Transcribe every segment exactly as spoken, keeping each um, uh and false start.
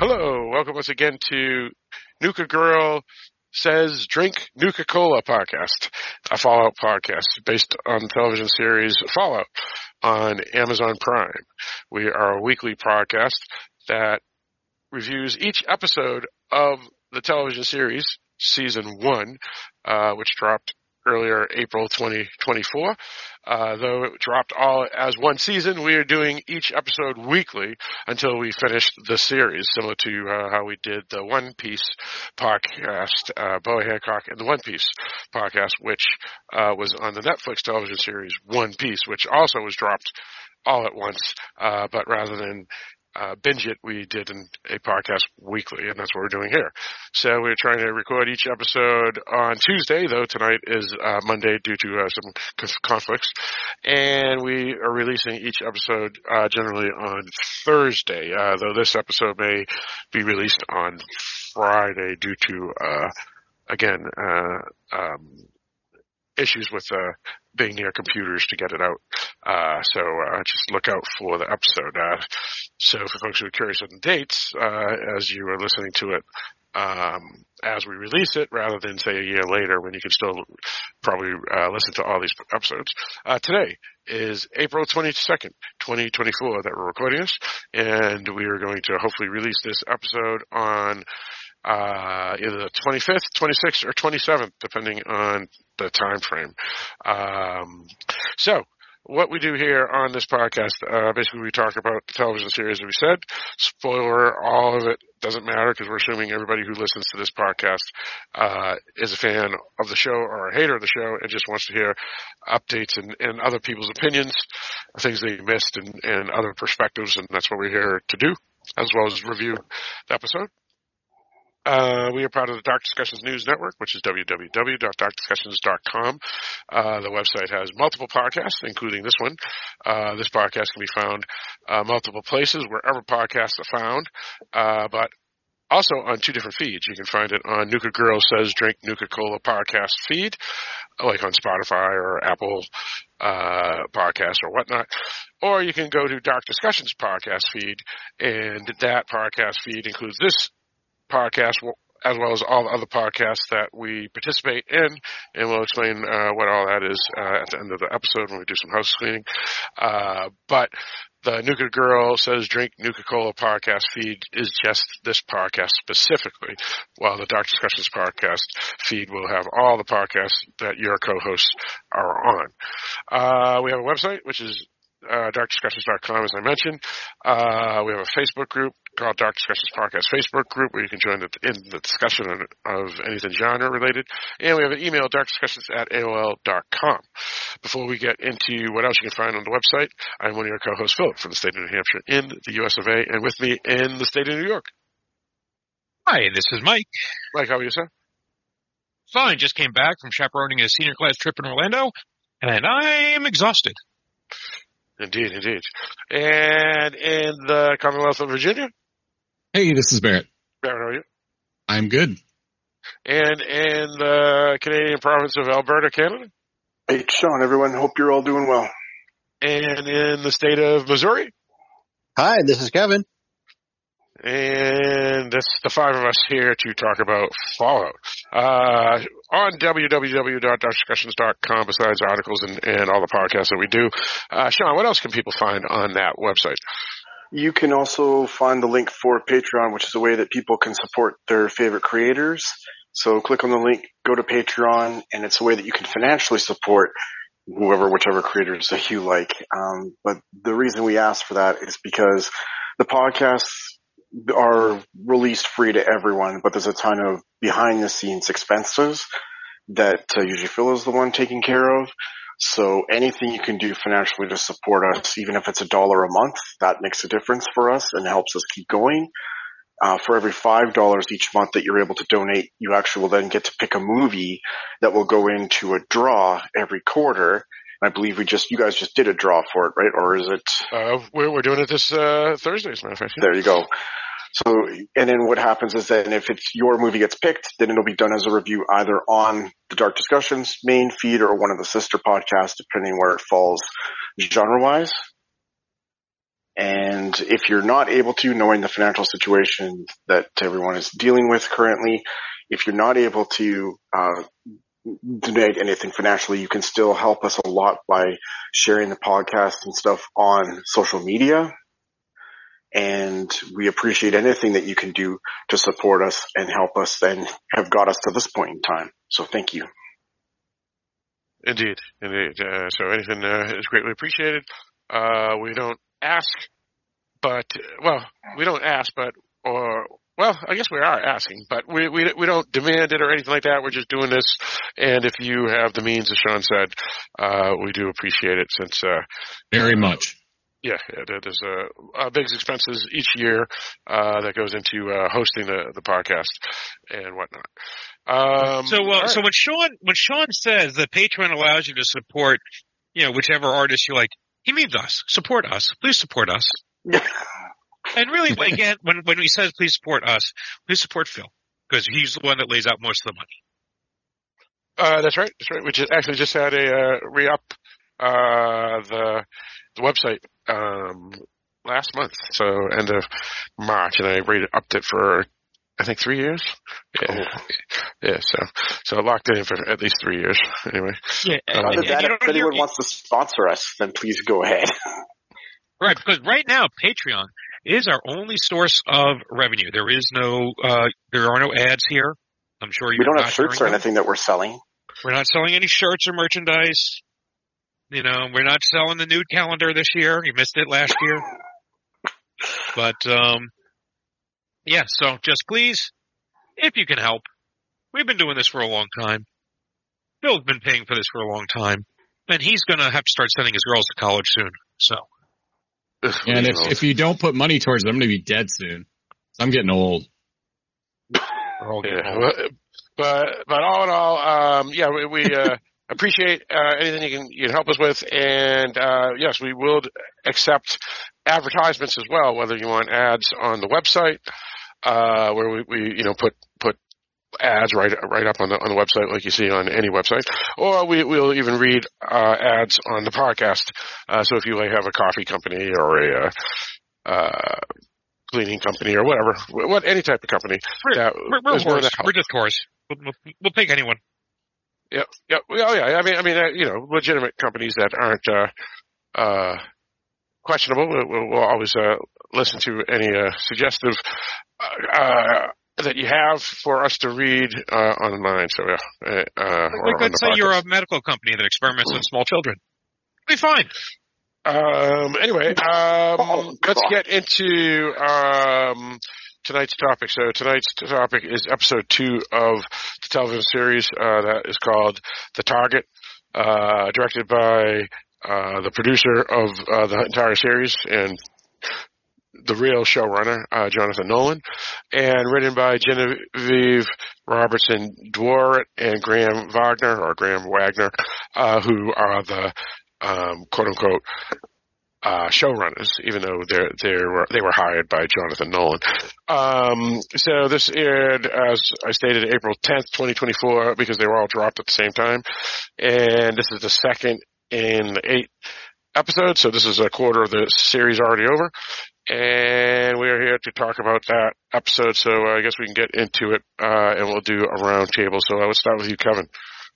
Hello, welcome once again to Nuka Girl Says Drink Nuka-Cola podcast, a Fallout podcast based on the television series Fallout on Amazon Prime. We are a weekly podcast that reviews each episode of the television series, season one, uh, which dropped earlier April twenty twenty-four. Uh, though it dropped all as one season, we are doing each episode weekly until we finish the series, similar to uh, how we did the One Piece podcast, uh, Boa Hancock and the One Piece podcast, which uh, was on the Netflix television series One Piece, which also was dropped all at once, uh, but rather than Uh, binge it, we did an, a podcast weekly, and that's what we're doing here. So we're trying to record each episode on Tuesday, though tonight is uh, Monday due to uh, some conf- conflicts, and we are releasing each episode uh, generally on Thursday, uh, though this episode may be released on Friday due to, uh, again, uh, um, issues with uh, being near computers to get it out. Uh, so uh, just look out for the episode. Uh, so for folks who are curious on the dates, uh, as you are listening to it, um, as we release it, rather than say a year later when you can still probably uh, listen to all these episodes. Uh, today is April twenty-second, twenty twenty-four that we're recording this, and we are going to hopefully release this episode on uh, either the twenty-fifth, twenty-sixth, or twenty-seventh, depending on the time frame. Um, so, what we do here on this podcast, uh, basically we talk about the television series that we said. Spoiler, all of it doesn't matter because we're assuming everybody who listens to this podcast uh, is a fan of the show or a hater of the show and just wants to hear updates and, and other people's opinions, things they missed, and, and other perspectives, and that's what we're here to do, as well as review the episode. Uh, we are part of the Dark Discussions News Network, which is w w w dot dark discussions dot com. Uh, the website has multiple podcasts, including this one. Uh, this podcast can be found uh, multiple places, wherever podcasts are found, uh, but also on two different feeds. You can find it on Nuka Girl Says Drink Nuka-Cola podcast feed, like on Spotify or Apple uh, Podcasts or whatnot. Or you can go to Dark Discussions podcast feed, and that podcast feed includes this podcast as well as all the other podcasts that we participate in, and we'll explain uh, what all that is uh, at the end of the episode when we do some house cleaning. Uh, but the Nuka Girl Says Drink Nuka-Cola podcast feed is just this podcast specifically, while the Dark Discussions podcast feed will have all the podcasts that your co-hosts are on. Uh, we have a website, which is uh, dark discussions dot com, as I mentioned. Uh, we have a Facebook group called Dark Discussions Podcast Facebook group, where you can join the, in the discussion of, of anything genre related. And we have an email, dark discussions at A O L dot com. Before we get into what else you can find on the website, I'm one of your co-hosts, Philip, from the state of New Hampshire in the U S of A, and with me in the state of New York. Hi, this is Mike. Mike, how are you, sir? Fine, just came back from chaperoning a senior class trip in Orlando, and I am exhausted. Indeed, indeed. And in the Commonwealth of Virginia? Hey, this is Barrett. Barrett, how are you? I'm good. And in the Canadian province of Alberta, Canada? Hey, Sean, everyone. Hope you're all doing well. And in the state of Missouri? Hi, this is Kevin. And that's the five of us here to talk about Fallout. Uh, on w w w dot dark discussions dot com, besides articles and, and all the podcasts that we do. Uh, Sean, what else can people find on that website? You can also find the link for Patreon, which is a way that people can support their favorite creators. So click on the link, go to Patreon, and it's a way that you can financially support whoever, whichever creators that you like. Um, but the reason we ask for that is because the podcasts are released free to everyone, but there's a ton of behind-the-scenes expenses that uh, usually Phil is the one taking care of. So anything you can do financially to support us, even if it's a dollar a month, that makes a difference for us and helps us keep going. Uh, for every five dollars each month that you're able to donate, you actually will then get to pick a movie that will go into a draw every quarter. I believe we just, you guys just did a draw for it, right? Or is it? Uh, we're, we're doing it this uh, Thursday, as a matter of fact. There you go. So, and then what happens is that if it's your movie gets picked, then it'll be done as a review either on the Dark Discussions main feed or one of the sister podcasts, depending where it falls genre-wise. And if you're not able to, knowing the financial situation that everyone is dealing with currently, if you're not able to uh, donate anything financially, you can still help us a lot by sharing the podcast and stuff on social media. And we appreciate anything that you can do to support us and help us and have got us to this point in time. So thank you. Indeed, indeed. Uh, so anything uh, is greatly appreciated. Uh, we don't ask, but, well, we don't ask, but, or, well, I guess we are asking, but we, we, we don't demand it or anything like that. We're just doing this. And if you have the means, as Sean said, uh, we do appreciate it since, uh, Very much. Yeah, yeah, there's uh, uh, big expenses each year uh, that goes into uh, hosting the, the podcast and whatnot. Um, so, uh, right. so when Sean when Sean says that Patreon allows you to support, you know, whichever artist you like, he means us. Support us, please support us. And really, again, when when he says please support us, please support Phil because he's the one that lays out most of the money. Uh, that's right. That's right. We just actually just had a uh, re-up uh, the the website um, last month, so end of March, and I rated upped it for I think three years. Yeah, oh. yeah. So so locked in for at least three years. Anyway. Yeah. Um, and, and, that, and if anyone wants to sponsor us, then please go ahead. Right, because right now Patreon is our only source of revenue. There is no, uh, there are no ads here. I'm sure you. We don't have shirts or them. anything that we're selling. We're not selling any shirts or merchandise. You know, we're not selling the nude calendar this year. You missed it last year. But, um, yeah, so just please, if you can help. We've been doing this for a long time. Phil's been paying for this for a long time. And he's going to have to start sending his girls to college soon. So. And if, if you don't put money towards it, I'm going to be dead soon. I'm getting old. We're all getting yeah, old. But, but all in all, um, yeah, we, we uh, appreciate uh, anything you can, you can help us with. And, uh, yes, we will accept advertisements as well, whether you want ads on the website, uh, where we, we, you know, put, put ads right, right up on the, on the website like you see on any website, or we, we'll even read, uh, ads on the podcast. Uh, so if you like have a coffee company or a, uh, uh, cleaning company or whatever, what, any type of company. We're, that we're, we're, horse. we're just horse. We'll, we'll, we'll take anyone. Yeah, yeah, oh yeah. I mean, I mean, uh, you know, legitimate companies that aren't uh, uh, questionable. We'll, we'll always uh, listen to any uh, suggestive uh, that you have for us to read uh, online. So yeah, uh, like, let's say podcast. You're a medical company that experiments on small children. It'll be fine. Um. Anyway, um, oh, let's get into um. tonight's topic. So tonight's topic is episode two of the television series uh, that is called The Target, uh, directed by uh, the producer of uh, the entire series and the real showrunner, uh, Jonathan Nolan, and written by Genevieve Robertson Dworet and Graham Wagner, or Graham Wagner, uh, who are the um, quote-unquote Uh, showrunners, even though they're, they were, they were hired by Jonathan Nolan. Um, so this aired, as I stated, April tenth, twenty twenty-four, because they were all dropped at the same time. And this is the second in eight episodes, so this is a quarter of the series already over. And we are here to talk about that episode, so uh, I guess we can get into it, uh, and we'll do a round table. So I will start with you, Kevin.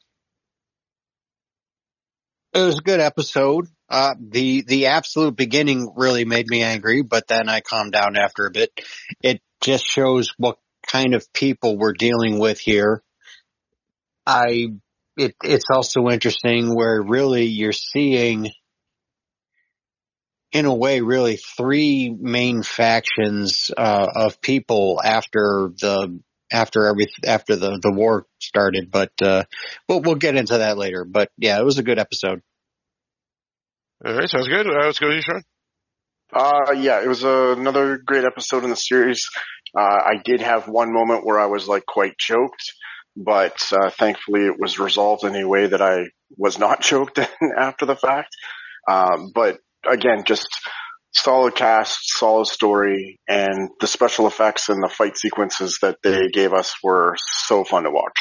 It was a good episode. Uh, the, the absolute beginning really made me angry, but then I calmed down after a bit. It just shows what kind of people we're dealing with here. I, it, it's also interesting where really you're seeing, in a way, really three main factions, uh, of people after the, after every, after the, the war started, but, uh, we'll, we'll get into that later. But yeah, it was a good episode. All right, sounds good. Uh, let's go to you, Sean. Uh, yeah, it was uh, another great episode in the series. Uh, I did have one moment where I was like quite choked, but uh, thankfully it was resolved in a way that I was not choked after the fact. Um, but again, just solid cast, solid story, and the special effects and the fight sequences that they gave us were so fun to watch.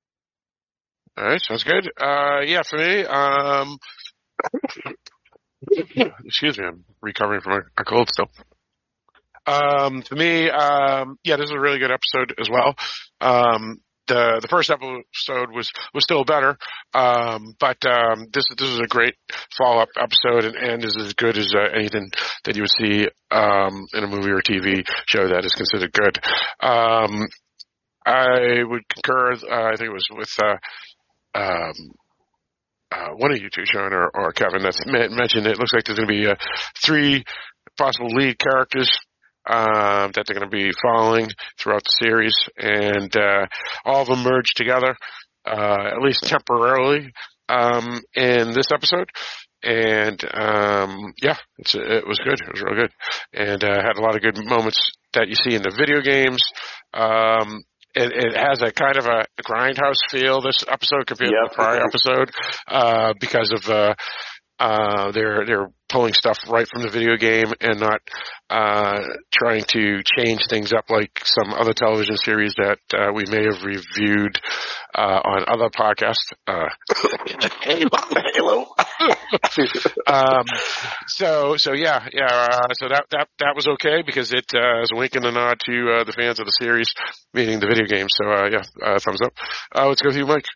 All right, sounds good. Uh, yeah, for me, um, Excuse me, I'm recovering from a, a cold still. Um, to me, um, yeah, this is a really good episode as well. Um, the the first episode was was still better, um, but um, this this is a great follow up episode, and, and is as good as uh, anything that you would see um, in a movie or T V show that is considered good. Um, I would concur. Uh, I think it was with uh, um, uh, one of you two, Sean or, or Kevin, that mentioned it looks like there's going to be uh, three possible lead characters Um, that they're going to be following throughout the series, and uh, all of them merge together, uh, at least temporarily, um, in this episode. And um, yeah, it's, it was good. It was real good, and uh, had a lot of good moments that you see in the video games. Um, it, it has a kind of a grindhouse feel, this episode, compared yep. to the prior episode, uh, because of uh, uh, they're they're pulling stuff right from the video game and not uh, trying to change things up like some other television series that uh, we may have reviewed uh, on other podcasts. Uh, Halo. um, so so yeah yeah uh, so that that that was okay because it uh, is a wink and a nod to uh, the fans of the series, meaning the video game. So uh, yeah, uh, thumbs up. Uh, let's go with you, Mike.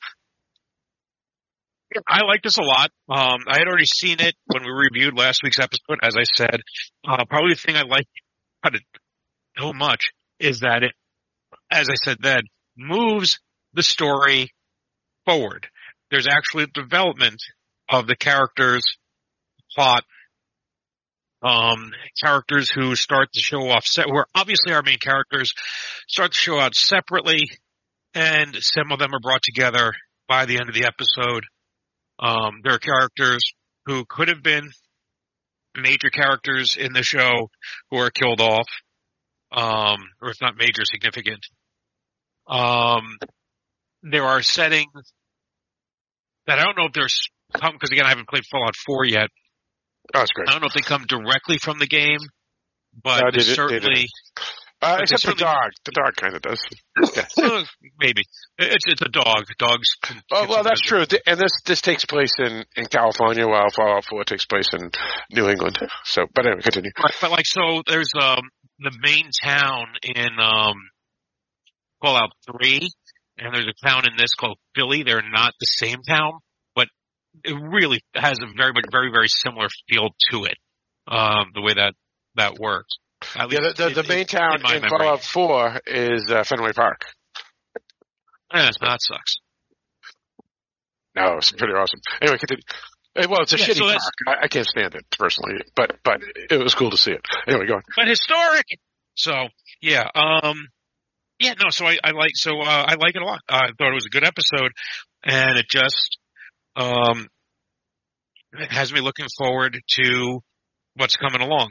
I like this a lot. Um, I had already seen it when we reviewed last week's episode, as I said. Uh, probably the thing I like about it so much is that it, as I said then, moves the story forward. There's actually development of the characters, plot, um, characters who start to show off, se- where obviously our main characters start to show out separately, and some of them are brought together by the end of the episode. Um, there are characters who could have been major characters in the show who are killed off, um, or if not major, significant. Um, there are settings that I don't know if there's come, because again, I haven't played Fallout four yet. Oh, that's great. I don't know if they come directly from the game, but no, they certainly... Uh, except the dog. The dog kind of does. Yeah. uh, maybe. It's it's a dog. Dogs can... Oh, well, that's true. And this this takes place in, in California, while Fallout four takes place in New England. So, but anyway, continue. Right, but like, so there's um the main town in um Fallout three, and there's a town in this called Philly. They're not the same town, but it really has a very, very, very similar feel to it, um, the way that that works. At yeah, the, the, in, the main town in, in Fallout four is uh, Fenway Park. Yeah, that sucks. No, it's pretty awesome. Anyway, continue. Well, it's a yeah, shitty so park. I, I can't stand it personally, but but it was cool to see it. Anyway, go on. But historic. So yeah, um, yeah, no. So I, I like so uh, I like it a lot. Uh, I thought it was a good episode, and it just um it has me looking forward to what's coming along.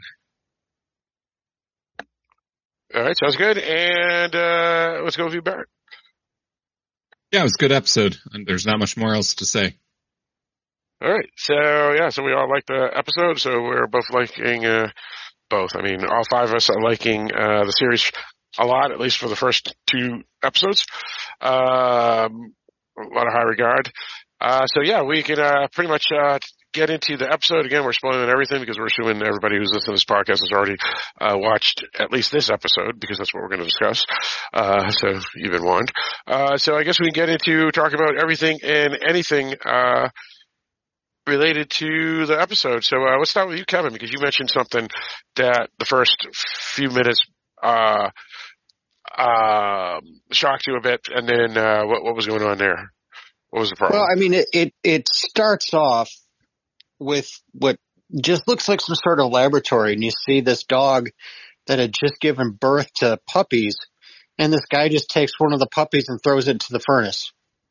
All right, sounds good. And uh, let's go with you, Barrett. Yeah, it was a good episode, and there's not much more else to say. All right, so yeah, so we all like the episode, so we're both liking uh, both. I mean, all five of us are liking uh, the series a lot, at least for the first two episodes. Um, a lot of high regard. Uh, so yeah, we can uh, pretty much uh, get into the episode. Again, we're spoiling everything because we're assuming everybody who's listening to this podcast has already uh, watched at least this episode, because that's what we're going to discuss. Uh, so you've been warned. Uh, so I guess we can get into talking about everything and anything uh, related to the episode. So uh, let's start with you, Kevin, because you mentioned something that the first few minutes uh, uh, shocked you a bit, and then uh, what, what was going on there? What was the problem? Well, I mean, it, it, it starts off with what just looks like some sort of laboratory, and you see this dog that had just given birth to puppies, and this guy just takes one of the puppies and throws it into the furnace.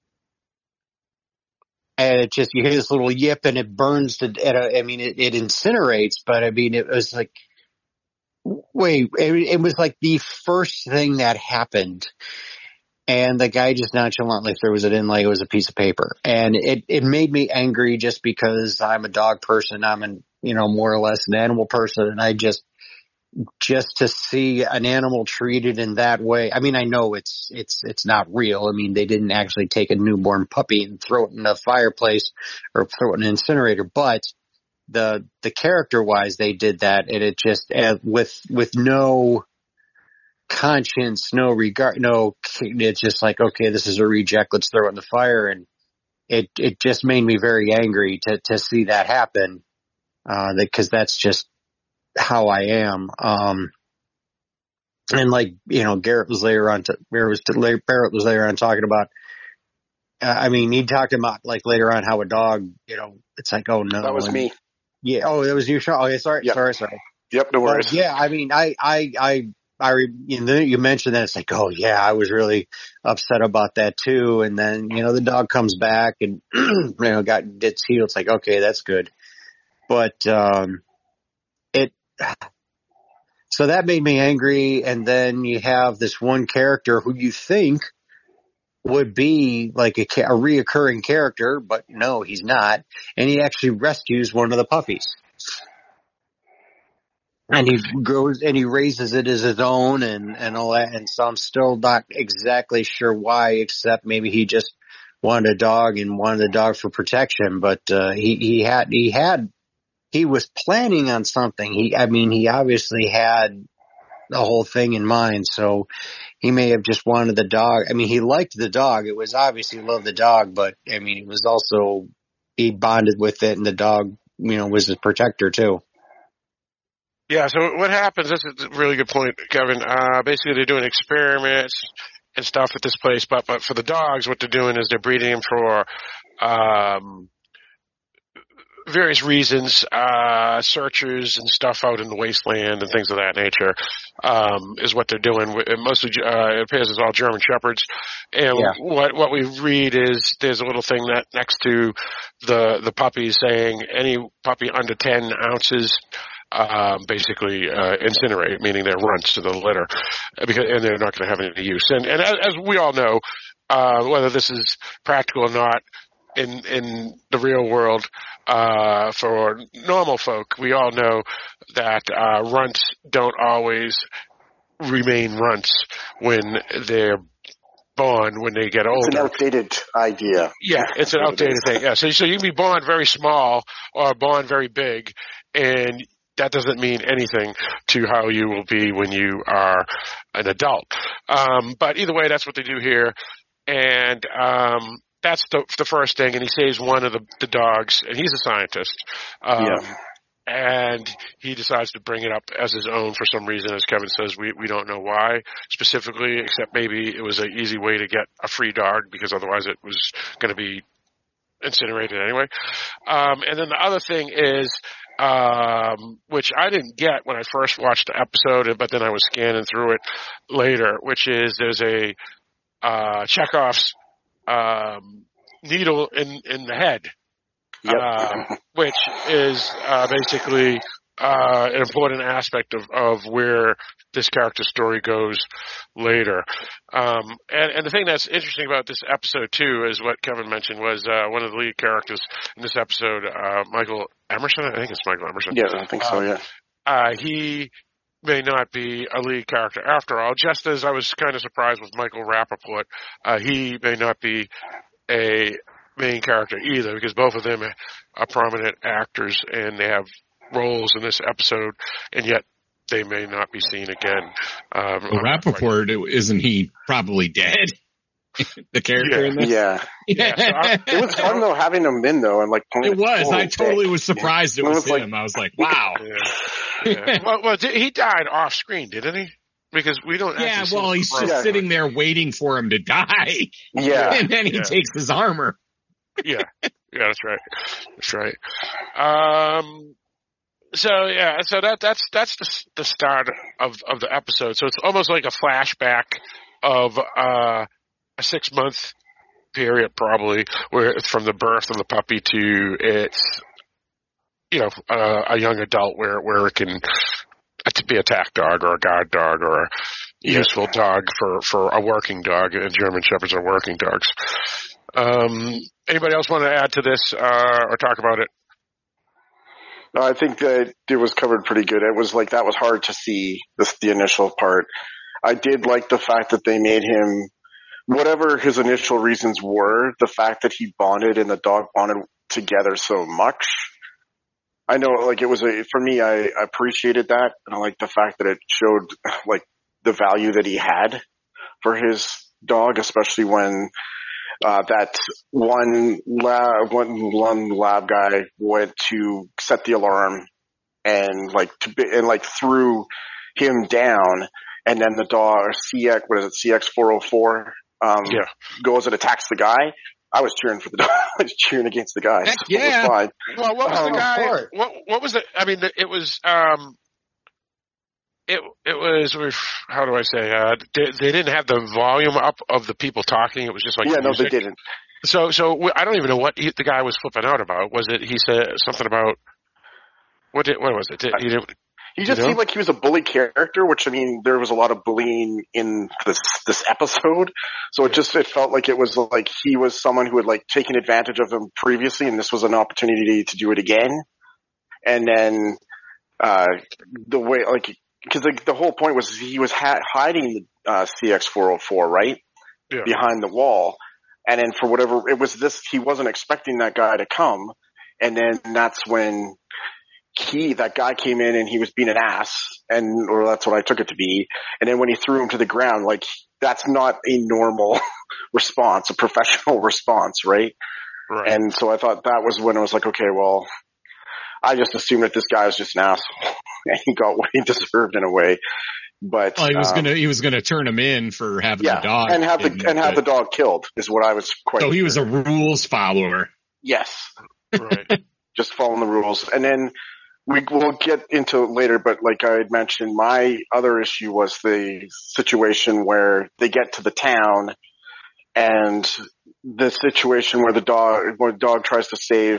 And it just, you hear this little yip, and it burns to, I mean, it, it incinerates, but I mean, it was like, wait, it, it was like the first thing that happened. And the guy just nonchalantly throws it in like it was a piece of paper. And it, it made me angry just because I'm a dog person. I'm an, you know, more or less an animal person. And I just, just to see an animal treated in that way. I mean, I know it's, it's, it's not real. I mean, they didn't actually take a newborn puppy and throw it in a fireplace or throw it in an incinerator, but the the character wise they did that, and it just uh, with with no conscience, no regard, no. It's just like, okay, this is a reject. Let's throw it in the fire, and it it just made me very angry to to see that happen, uh, because that's just how I am. Um, and like you know, Garrett was later on. To, Barrett was Barrett was later on talking about. Uh, I mean, he talked about like later on how a dog, you know, it's like, oh no, that was and, me. Yeah. Oh, that was you, Sean. Okay, sorry, yep. sorry, sorry. Yep, no worries. But yeah, I mean, I, I, I, I, you know, you mentioned that it's like, oh yeah, I was really upset about that too. And then, you know, the dog comes back and, you know, got its heel. It's like, okay, that's good. But, um, it, so that made me angry. And then you have this one character who you think would be like a, a reoccurring character, but no, he's not. And he actually rescues one of the puppies. And he goes and he raises it as his own and, and all that. And so I'm still not exactly sure why, except maybe he just wanted a dog and wanted a dog for protection. But, uh, he, he had, he had, he was planning on something. He, I mean, he obviously had the whole thing in mind. So he may have just wanted the dog. I mean, he liked the dog. It was obviously he loved the dog, but I mean, it was also, he bonded with it and the dog, you know, was his protector too. Yeah, so what happens, this is a really good point, Kevin. Uh, basically, they're doing experiments and stuff at this place, but, but for the dogs, what they're doing is they're breeding them for um, various reasons, uh, searchers and stuff out in the wasteland and things of that nature um, is what they're doing. Mostly, uh, it appears it's all German Shepherds. And Yeah. what what we read is there's a little thing that next to the, the puppies saying any puppy under ten ounces Um, basically uh, incinerate, meaning they're runts to the litter, because and they're not going to have any use. And, and as, as we all know, uh, whether this is practical or not in in the real world, uh, for normal folk, we all know that uh, runts don't always remain runts when they're born, when they get older. It's an outdated idea. Yeah, it's an outdated thing. Yeah, so so you can be born very small or born very big, and that doesn't mean anything to how you will be when you are an adult. Um, but either way, that's what they do here. And um, that's the, the first thing. And he saves one of the, the dogs, and he's a scientist. Um, yeah. And he decides to bring it up as his own for some reason. As Kevin says, we, we don't know why specifically, except maybe it was an easy way to get a free dog, because otherwise it was going to be incinerated anyway. Um, and then the other thing is, um, which I didn't get when I first watched the episode, but then I was scanning through it later, which is there's a uh, Chekhov's um, needle in, in the head, Yep. uh, which is uh, basically uh, an important aspect of, of where this character's story goes later. Um, and, and the thing that's interesting about this episode, too, is what Kevin mentioned, was uh, one of the lead characters in this episode, uh, Michael Emerson. I think it's Michael Emerson. Yeah, I think so, uh, yeah. Uh, he may not be a lead character after all, just as I was kind of surprised with Michael Rappaport. Uh, he may not be a main character either, because both of them are prominent actors and they have roles in this episode, and yet they may not be seen again. Um, well, Rappaport, quite... isn't he probably dead? The character yeah. in this? Yeah. yeah so I, it was fun, though, having him in, though. And like, it was. I totally was surprised yeah. it was, it was him. Like... I was like, wow. Yeah. yeah. well, well, he died off screen, didn't he? Because we don't Yeah, well, he's just yeah. sitting there waiting for him to die. Yeah. And then he yeah. takes his armor. yeah. Yeah, that's right. That's right. Um... So yeah, so that that's that's the the start of of the episode. So it's almost like a flashback of uh, a six month period, probably, where it's from the birth of the puppy to its, you know, uh, a young adult, where where it can to be a attack dog or a guard dog or a yeah. useful dog for for a working dog. And German Shepherds are working dogs. Um, anybody else want to add to this uh, or talk about it? No, I think that it was covered pretty good. It was like, that was hard to see, this, the initial part. I did like the fact that they made him, whatever his initial reasons were, the fact that he bonded and the dog bonded together so much, I know, like, it was a, for me, I appreciated that, and I like the fact that it showed, like, the value that he had for his dog, especially when, uh, that one lab, one, one lab guy went to set the alarm and, like, to be, and, like, threw him down, and then the dog, C X, what is it, C X four oh four, um, yeah. goes and attacks the guy. I was cheering for the dog. I was cheering against the guy. Heck so yeah. it was fine. Well, what was Um, the guy? Report. What what was the? I mean, it was. Um, it it was. How do I say? Uh, they, they didn't have the volume up of the people talking. It was just like yeah, no, music. they didn't. So so I don't even know what he, the guy was flipping out about. Was it? He said something about. What did? What was it? Did, he didn't. He just You know? seemed like he was a bully character, which, I mean, there was a lot of bullying in this this episode. So it just it felt like it was like he was someone who had like taken advantage of him previously, and this was an opportunity to do it again. And then uh the way like because like, the whole point was he was ha- hiding the uh, C X four oh four right Yeah. behind the wall, and then for whatever it was, this he wasn't expecting that guy to come, and then that's when. He, that guy came in and he was being an ass, and, or that's what I took it to be. And then when he threw him to the ground, like, that's not a normal response, a professional response, right? Right. And so I thought that was when I was like, okay, well, I just assumed that this guy was just an asshole and he got what he deserved in a way. But, Well, he was um, gonna he was gonna turn him in for having yeah, the dog and have the, in, and have the but- dog killed is what I was quite. So he was a rules follower. Yes. Right. Just following the rules. And then we will get into it later, but like I had mentioned, my other issue was the situation where they get to the town and the situation where the dog, where the dog tries to save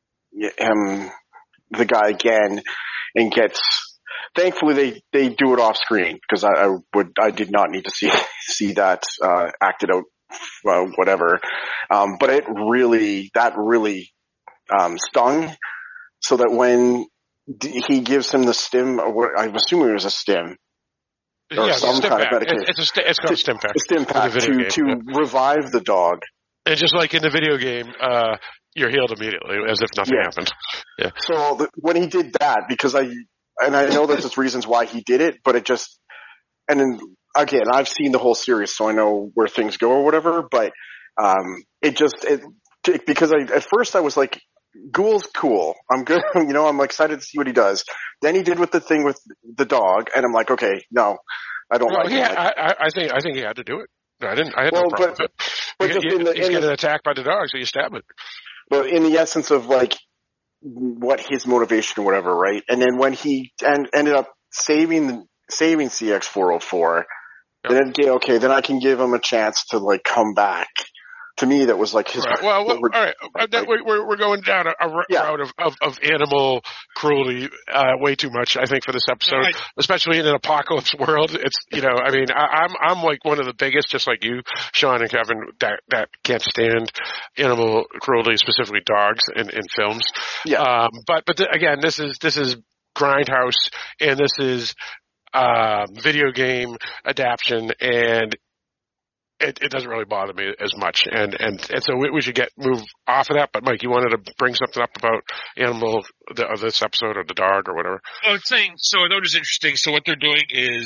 him, the guy again, and gets, thankfully they, they do it off screen because I, I would, I did not need to see, see that, uh, acted out, uh, whatever. Um, but it really, that really, um, stung so that when, he gives him the stim, or I'm assuming it was a stim, or yeah, some stim kind pack. of medication. It's, it's, a st- it's called a stim pack. A stim pack In the video to, game, to revive the dog. And just like in the video game, uh, you're healed immediately, as if nothing Yeah. happened. Yeah. So the, when he did that, because I, and I know there's reasons why he did it, but it just, and then again, I've seen the whole series, so I know where things go or whatever, but, um, it just, it, because I, at first I was like, Ghoul's cool. I'm good. You know, I'm excited to see what he does. Then he did with the thing with the dog, and I'm like, okay, no, I don't Well, like yeah, it. Like, I, I think I think he had to do it. No, I didn't. I had Well, no problem but- with it. but You- just you- in the- he's in the- getting attacked by the dog, so you stab it. but in the essence of like what his motivation or whatever, right? And then when he and ended up saving saving C X four oh four, Yep. then okay, okay, then I can give him a chance to like come back. To me, that was like his. Right. Well, well, all right. Uh, that- like- we're we're going down a, a r- Yeah. route of, of, of animal cruelty uh, way too much, I think, for this episode, Right. especially in an apocalypse world. It's you know, I mean, I, I'm I'm like one of the biggest, just like you, Sean and Kevin, that that can't stand animal cruelty, specifically dogs in, in films. Yeah. Um, but but th- again, this is this is Grindhouse, and this is uh, video game adaptation, and It, it doesn't really bother me as much, and and, and so we, we should get move off of that. But Mike, you wanted to bring something up about animal the, of this episode, or the dog, or whatever. I was saying, so I thought it was interesting. So what they're doing is,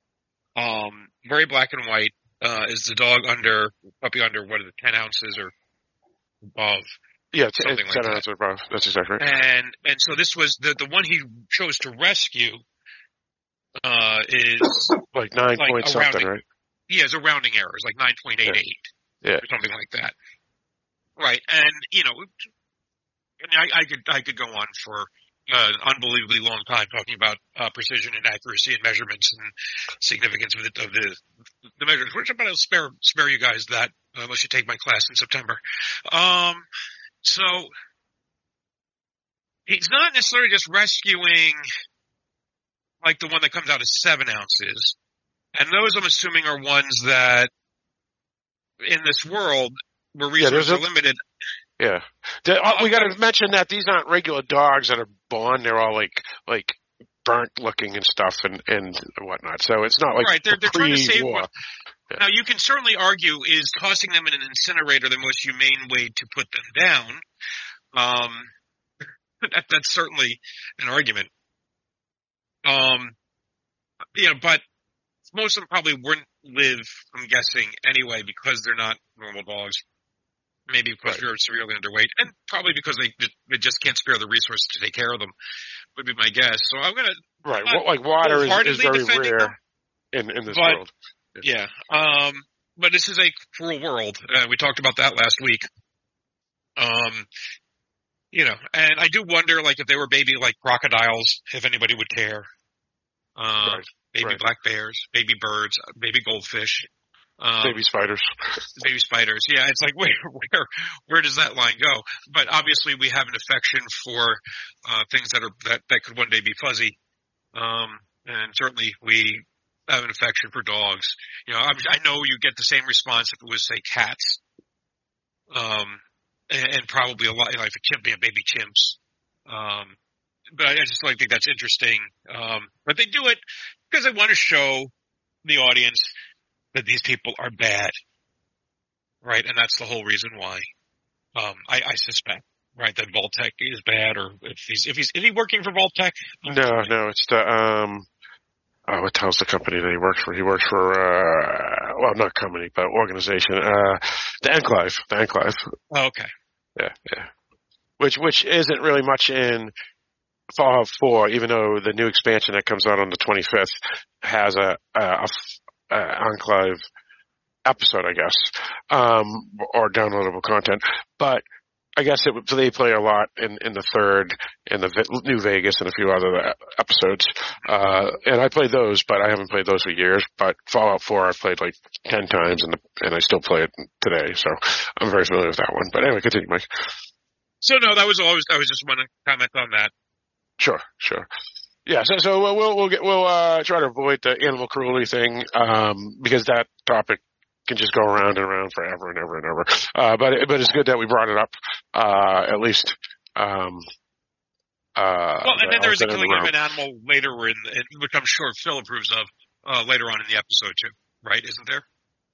um, very black and white. Uh, is the dog under puppy under what is it, ten ounces or above? Yeah, it's, Something it's like ten that. ounces above. That's exactly right. And and so this was the the one he chose to rescue. Uh, is Like nine like point a something, rounding. right? yeah, it's a rounding error. It's like nine point eight eight. Yeah. Or something like that. Right. And, you know, I mean, I, I could, I could go on for uh, an unbelievably long time talking about uh, precision and accuracy and measurements and significance of the, of the, the measurements, which I'm going to spare, spare you guys that uh, unless you take my class in September. Um, so he's not necessarily just rescuing like the one that comes out as seven ounces. And those I'm assuming are ones that in this world where Yeah, resources there's a- are limited. Yeah. The, uh, we got to mention that these aren't regular dogs that are born. They're all like like burnt looking and stuff and and whatnot. So it's not like Right, they're- they're trying to save pre-war. what- Now you can certainly argue is tossing them in an incinerator the most humane way to put them down. Um, that, that's certainly an argument. Um, you know, but most of them probably wouldn't live, I'm guessing, anyway, because they're not normal dogs. Maybe because right. they're severely underweight, and probably because they they just can't spare the resources to take care of them, would be my guess. So I'm gonna right. Well, like water is, is very rare them, in in this but, world. Yeah. yeah. Um. But this is a cruel world. Uh, we talked about that last week. Um. You know, and I do wonder, like, if they were baby like crocodiles, if anybody would care. Um. Right. Baby right. black bears, baby birds, baby goldfish. Um, baby spiders. Baby spiders. Yeah, it's like, where, where, where does that line go? But obviously we have an affection for, uh, things that are, that, that could one day be fuzzy. Um, and certainly we have an affection for dogs. You know, I, I know you get the same response if it was, say, cats. Um, and, and probably a lot, you know, like a chimp, yeah, baby chimps. Um, but I just like think that's interesting. Um, but they do it because they want to show the audience that these people are bad, right? And that's the whole reason why. Um, I, I suspect, right, that Vault-Tec is bad, or if he's if he's is he working for Vault-Tec? No, no, it's the um, oh, what tells the company that he works for? He works for uh, well, not company, but organization, uh, the Enclave, the Enclave. Oh, okay. Yeah, yeah. Which which isn't really much in Fallout four, even though the new expansion that comes out on the twenty-fifth has a a, a Uh, Enclave episode, I guess, um, or downloadable content. But I guess it, they play a lot in, in the third, in the v- New Vegas, and a few other episodes. Uh, and I played those, but I haven't played those for years. But Fallout four, I've played like ten times, and the, and I still play it today. So I'm very familiar with that one. But anyway, continue, Mike. So no, that was always I was just want to comment on that. Sure, sure. Yeah, so so we'll we'll get we'll uh, try to avoid the animal cruelty thing um, because that topic can just go around and around forever and ever and ever. Uh, but it, but it's good that we brought it up uh, at least. Um, uh, well, and then there's a killing of an animal later, in, in which I'm sure Phil approves of uh, later on in the episode too, right? Isn't there?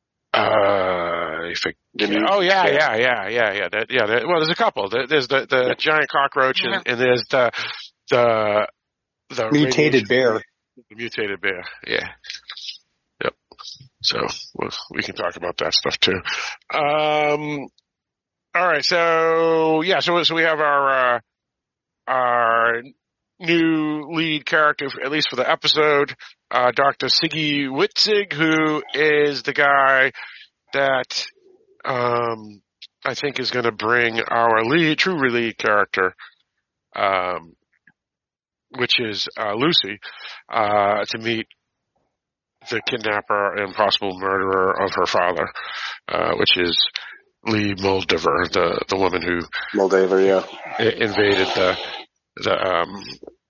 Uh, if it, oh yeah, yeah, yeah, yeah, yeah. That, yeah. That, well, there's a couple. There's the the yeah. giant cockroach, and, and there's the the The mutated bear. The mutated bear, yeah. Yep. So we'll, we can talk about that stuff too. Um, all right. So yeah. So so we have our uh, our new lead character, at least for the episode, uh, Doctor Siggy Witzig, who is the guy that um, I think is going to bring our lead, true lead character. Um, which is uh, Lucy, uh, to meet the kidnapper and possible murderer of her father, uh, which is Lee Moldaver, the the woman who Moldaver, yeah, invaded the the um,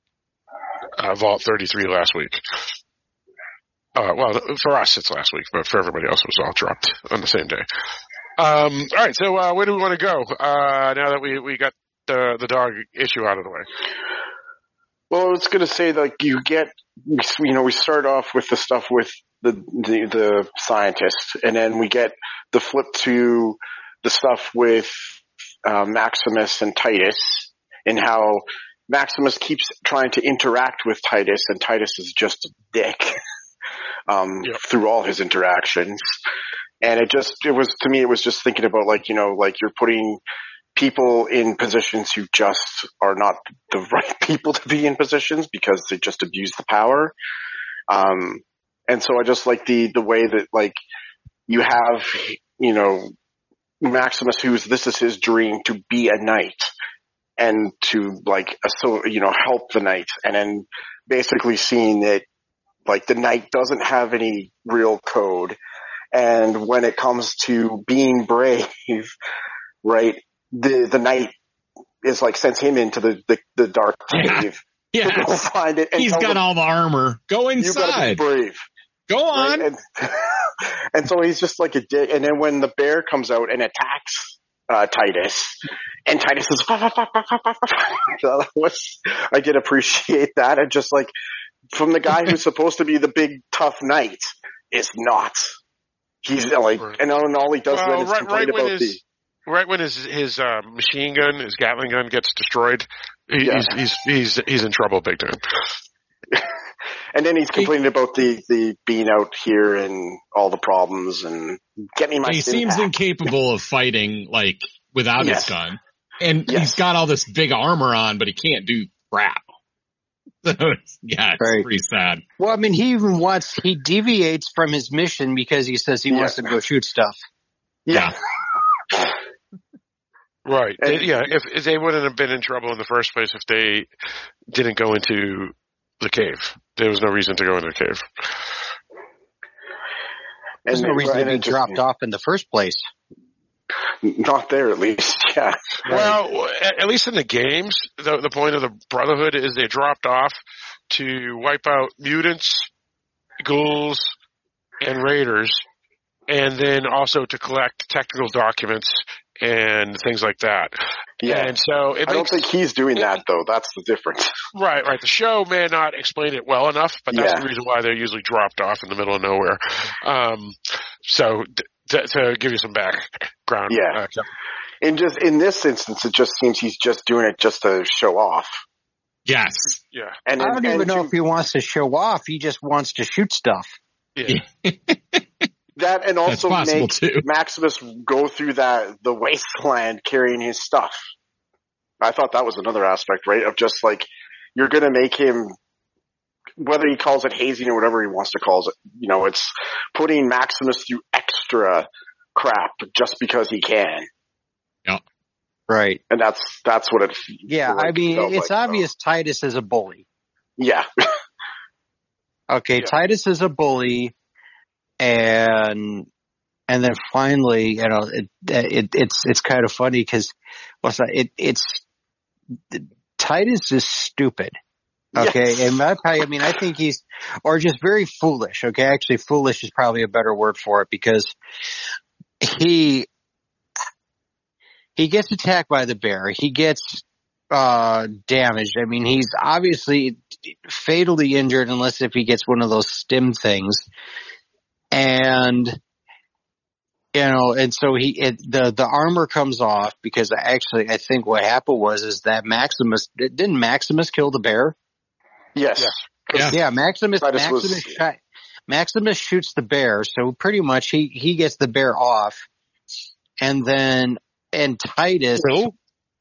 uh, Vault thirty-three last week. Uh, well, for us it's last week, but for everybody else it was all dropped on the same day. Um, all right, so uh, where do we want to go uh, now that we we got the the dog issue out of the way? Well, I was going to say, like, you get, you know, we start off with the stuff with the, the, the scientist, and then we get the flip to the stuff with, uh, Maximus and Titus, and how Maximus keeps trying to interact with Titus, and Titus is just a dick, um, yep. through all his interactions. And it just, it was, to me, it was just thinking about, like, you know, like, you're putting people in positions who just are not the right people to be in positions because they just abuse the power. Um, and so I just like the, the way that, like, you have, you know, Maximus, who's, this is his dream to be a knight and to, like, so, you know, help the knight. And then basically seeing that, like, the knight doesn't have any real code. And when it comes to being brave, right, the the knight is like sends him into the the, the dark cave yeah. to go find it. And he's got him, all the armor. Go inside. You gotta be brave. Go on. Right? And, and so he's just like a dick. And then when the bear comes out and attacks uh, Titus, and Titus is, I did appreciate that. And just like from the guy who's supposed to be the big tough knight is not. He's like, and all he does well, then is right, complain right about his, the. Right when his his uh, machine gun, his Gatling gun gets destroyed he, Yeah. he's, he's he's he's in trouble big time. And then he's complaining about the, the being out here and all the problems and get me my He stim seems pack. incapable of fighting, like, without Yes. his gun. And Yes. he's got all this big armor on, but he can't do crap. So, yeah, it's Right. pretty sad. Well, I mean, he even wants, he deviates from his mission because he says he Yeah. wants to go shoot stuff. Yeah. Right. And- They- yeah. If, if they wouldn't have been in trouble in the first place if they didn't go into the cave. There was no reason to go into the cave. There's no and- reason to and be it just- dropped off in the first place. Not there, at least. Yeah. Well, at, at least in the games, the, the point of the Brotherhood is they dropped off to wipe out mutants, ghouls, and raiders, and then also to collect technical documents and things like that. Yeah. And so it I don't makes, think he's doing that, though. That's the difference. right, right. The show may not explain it well enough, but that's Yeah. the reason why they're usually dropped off in the middle of nowhere. Um, so d- d- to give you some background. Yeah. Uh, In just in this instance, it just seems he's just doing it just to show off. Yes. yeah. And I don't and, even and know to- if he wants to show off. He just wants to shoot stuff. Yeah. that, and That's also possible, make too. Maximus go through that the wasteland carrying his stuff. I thought that was another aspect, right? Of just like you're going to make him, whether he calls it hazing or whatever he wants to call it, you know, it's putting Maximus through extra crap just because he can. Right. And that's, that's what it, Yeah, like, I mean, felt it's like, obvious Titus is a bully. yeah. Okay, Yeah. Titus is a bully, and and then finally, you know, it, it it's it's kind of funny because what's that? It it's Titus is stupid. Okay, Yes. and my opinion, I mean, I think he's or just very foolish. Okay, actually, foolish is probably a better word for it because he he gets attacked by the bear. He gets uh damaged. I mean, he's obviously fatally injured unless if he gets one of those stim things. And you know, and so he it, the the armor comes off because actually I think what happened was is that Maximus didn't Maximus kill the bear? Yes. Yeah. Yeah, Maximus Titus Maximus was- shot, Maximus shoots the bear, so pretty much he he gets the bear off, and then and Titus So,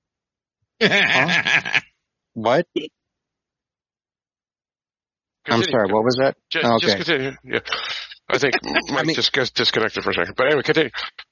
what? I'm Continue. sorry, what was that? Just, Okay. just continue. Yeah. I think Mike mean- just gets disconnected for a second. But anyway, continue.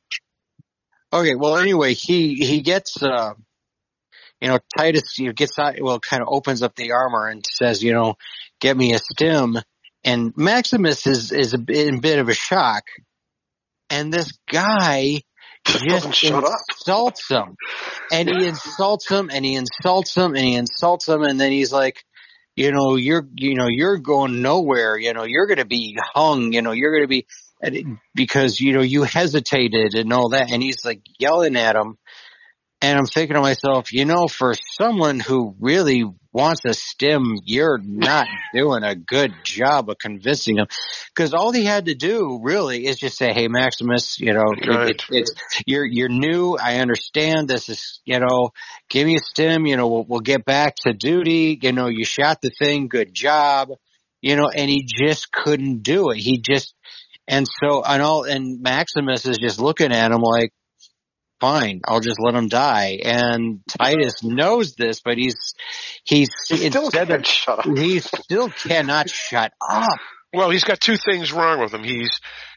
Okay, well, anyway, he he gets, uh, you know, Titus you know, gets out, well, kind of opens up the armor and says, you know, get me a stim. And Maximus is is a, bit- in a bit of a shock, and this guy Just just doesn't shut up. insults him, and he insults him, and he insults him, and he insults him, and then he's like, you know, you're, you know, you're going nowhere. You know, you're going to be hung. You know, you're going to be and it- because you know you hesitated and all that. And he's like yelling at him, and I'm thinking to myself, you know, for someone who really wants a stim, you're not doing a good job of convincing him. Because all he had to do really is just say, "Hey, Maximus, you know, it, Right. it, it's you're you're new. I understand this is, you know, give me a stim. You know, we'll, we'll get back to duty. You know, you shot the thing. Good job. You know." And he just couldn't do it. He just and so and all and Maximus is just looking at him like, fine, I'll just let him die. And Titus knows this, but he's he's He still instead can't of shut up. he still cannot shut up. Well, he's got two things wrong with him. He's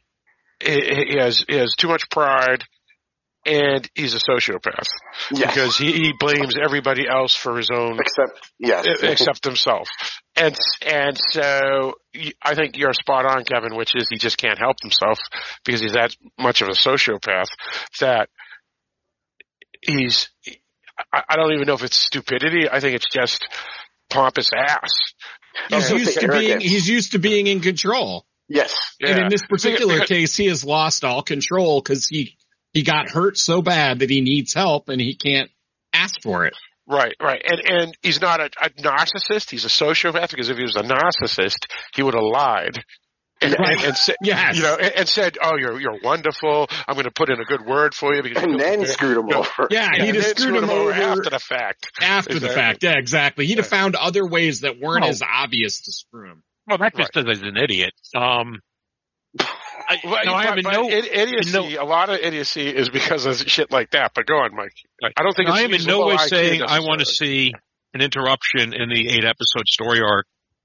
he he has he has too much pride, and he's a sociopath Yes. because he, he blames everybody else for his own Except, yes. except himself. And and so y- I think you're spot on, Kevin, which is he just can't help himself because he's that much of a sociopath that he's. I, I don't even know if it's stupidity. I think it's just pompous ass. He's Yeah. used to being Arrogance. he's used to being in control. Yes. Yeah. And in this particular Because- case, he has lost all control because he he got hurt so bad that he needs help and he can't ask for it. Right, right. And and he's not a, a narcissist. He's a sociopath because if he was a narcissist, he would have lied And, Right. and, and said, Yes. you know, and, and said, "Oh, you're you're wonderful. I'm going to put in a good word for you." Because And then screwed him you know, over. Yeah, Yeah, he and just then screwed him over after the fact. after the Exactly. fact. Yeah, exactly. He'd have Yeah. found other ways that weren't Oh. as obvious to screw him. Well, that's just because he's an idiot. Um, I, Well, no, I but, have but no, id- idiocy. A lot of idiocy is because of shit like that. But go on, Mike. I don't think no, it's I am in he's no low way I Q saying I want to necessarily. see an interruption in the eight episode story arc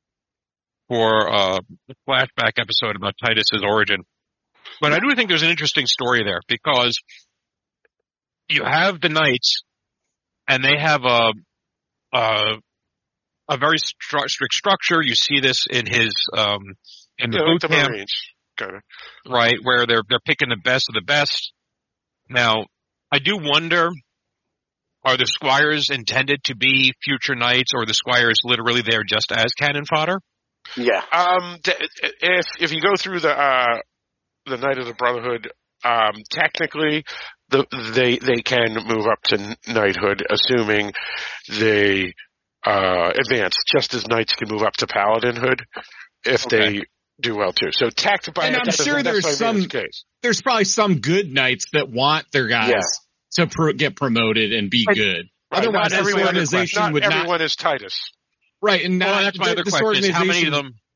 for uh, the flashback episode about Titus's origin. But I do think there's an interesting story there because you have the Knights, and they have a a, a very stru- strict structure. You see this in his um, in the Yeah, like boot the camp, Marines, kind of. right, where they're they're picking the best of the best. Now, I do wonder: are the Squires intended to be future Knights, or are the Squires literally there just as cannon fodder? Yeah. Um, th- if if you go through the uh, the Knight of the Brotherhood, um, technically, the, they they can move up to knighthood, assuming they uh, advance, just as knights can move up to paladinhood if Okay. they do well too. So, tact by And I'm that doesn't sure there's necessarily mean some- it's case. There's probably some good knights that want their guys Yeah. to pro- get promoted and be Right. good. Right, Otherwise, not this everyone is- organization not would not. everyone is Titus. Right, and not, Well, that's my th- other this question: is how many organization- of them?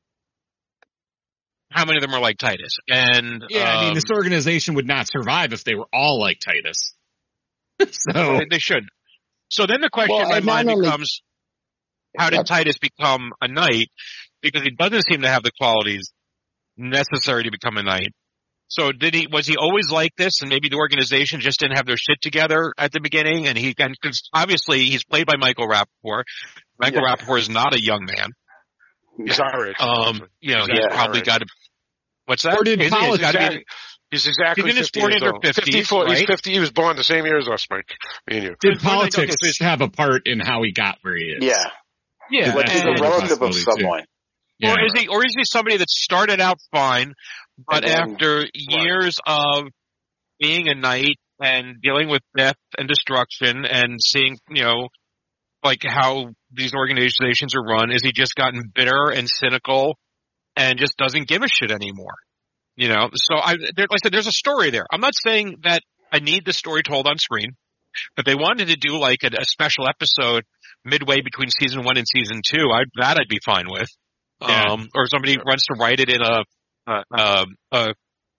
How many of them are like Titus? And Yeah, I mean, um, this organization would not survive if they were all like Titus. so, they, they should. So then the question Well, in my and not mind only- becomes: how did Titus become a knight? Because he doesn't seem to have the qualities necessary to become a knight. So did he? Was he always like this? And maybe the organization just didn't have their shit together at the beginning. And he, and 'cause obviously, he's played by Michael Rappaport. Michael Yeah. Rappaport is not a young man. He's our age. Um, you know, he's Yeah. probably got to. What's that? Or did He's- he's politics- gotta be- Exactly. He's exactly He's in his fifty years forties or old. fifties, fifty-four, He's right? fifty. He was born the same year as us, Mike. Me and you. did It's one thing- politics okay, so have a part in how he got where he is? Yeah. Yeah, Like he's a and- relative of possibility, too. someone. Yeah. Or is he, or is he somebody that started out fine, but And then- after years of being a knight and dealing with death and destruction and seeing, you know, like how these organizations are run, is he just gotten bitter and cynical and just doesn't give a shit anymore? You know, so I, there, like I said, there's a story there. I'm not saying that I need the story told on screen, but they wanted to do like a, a special episode midway between season one and season two. I that I'd be fine with. Yeah. Um, or somebody wants to write it in a a a, a,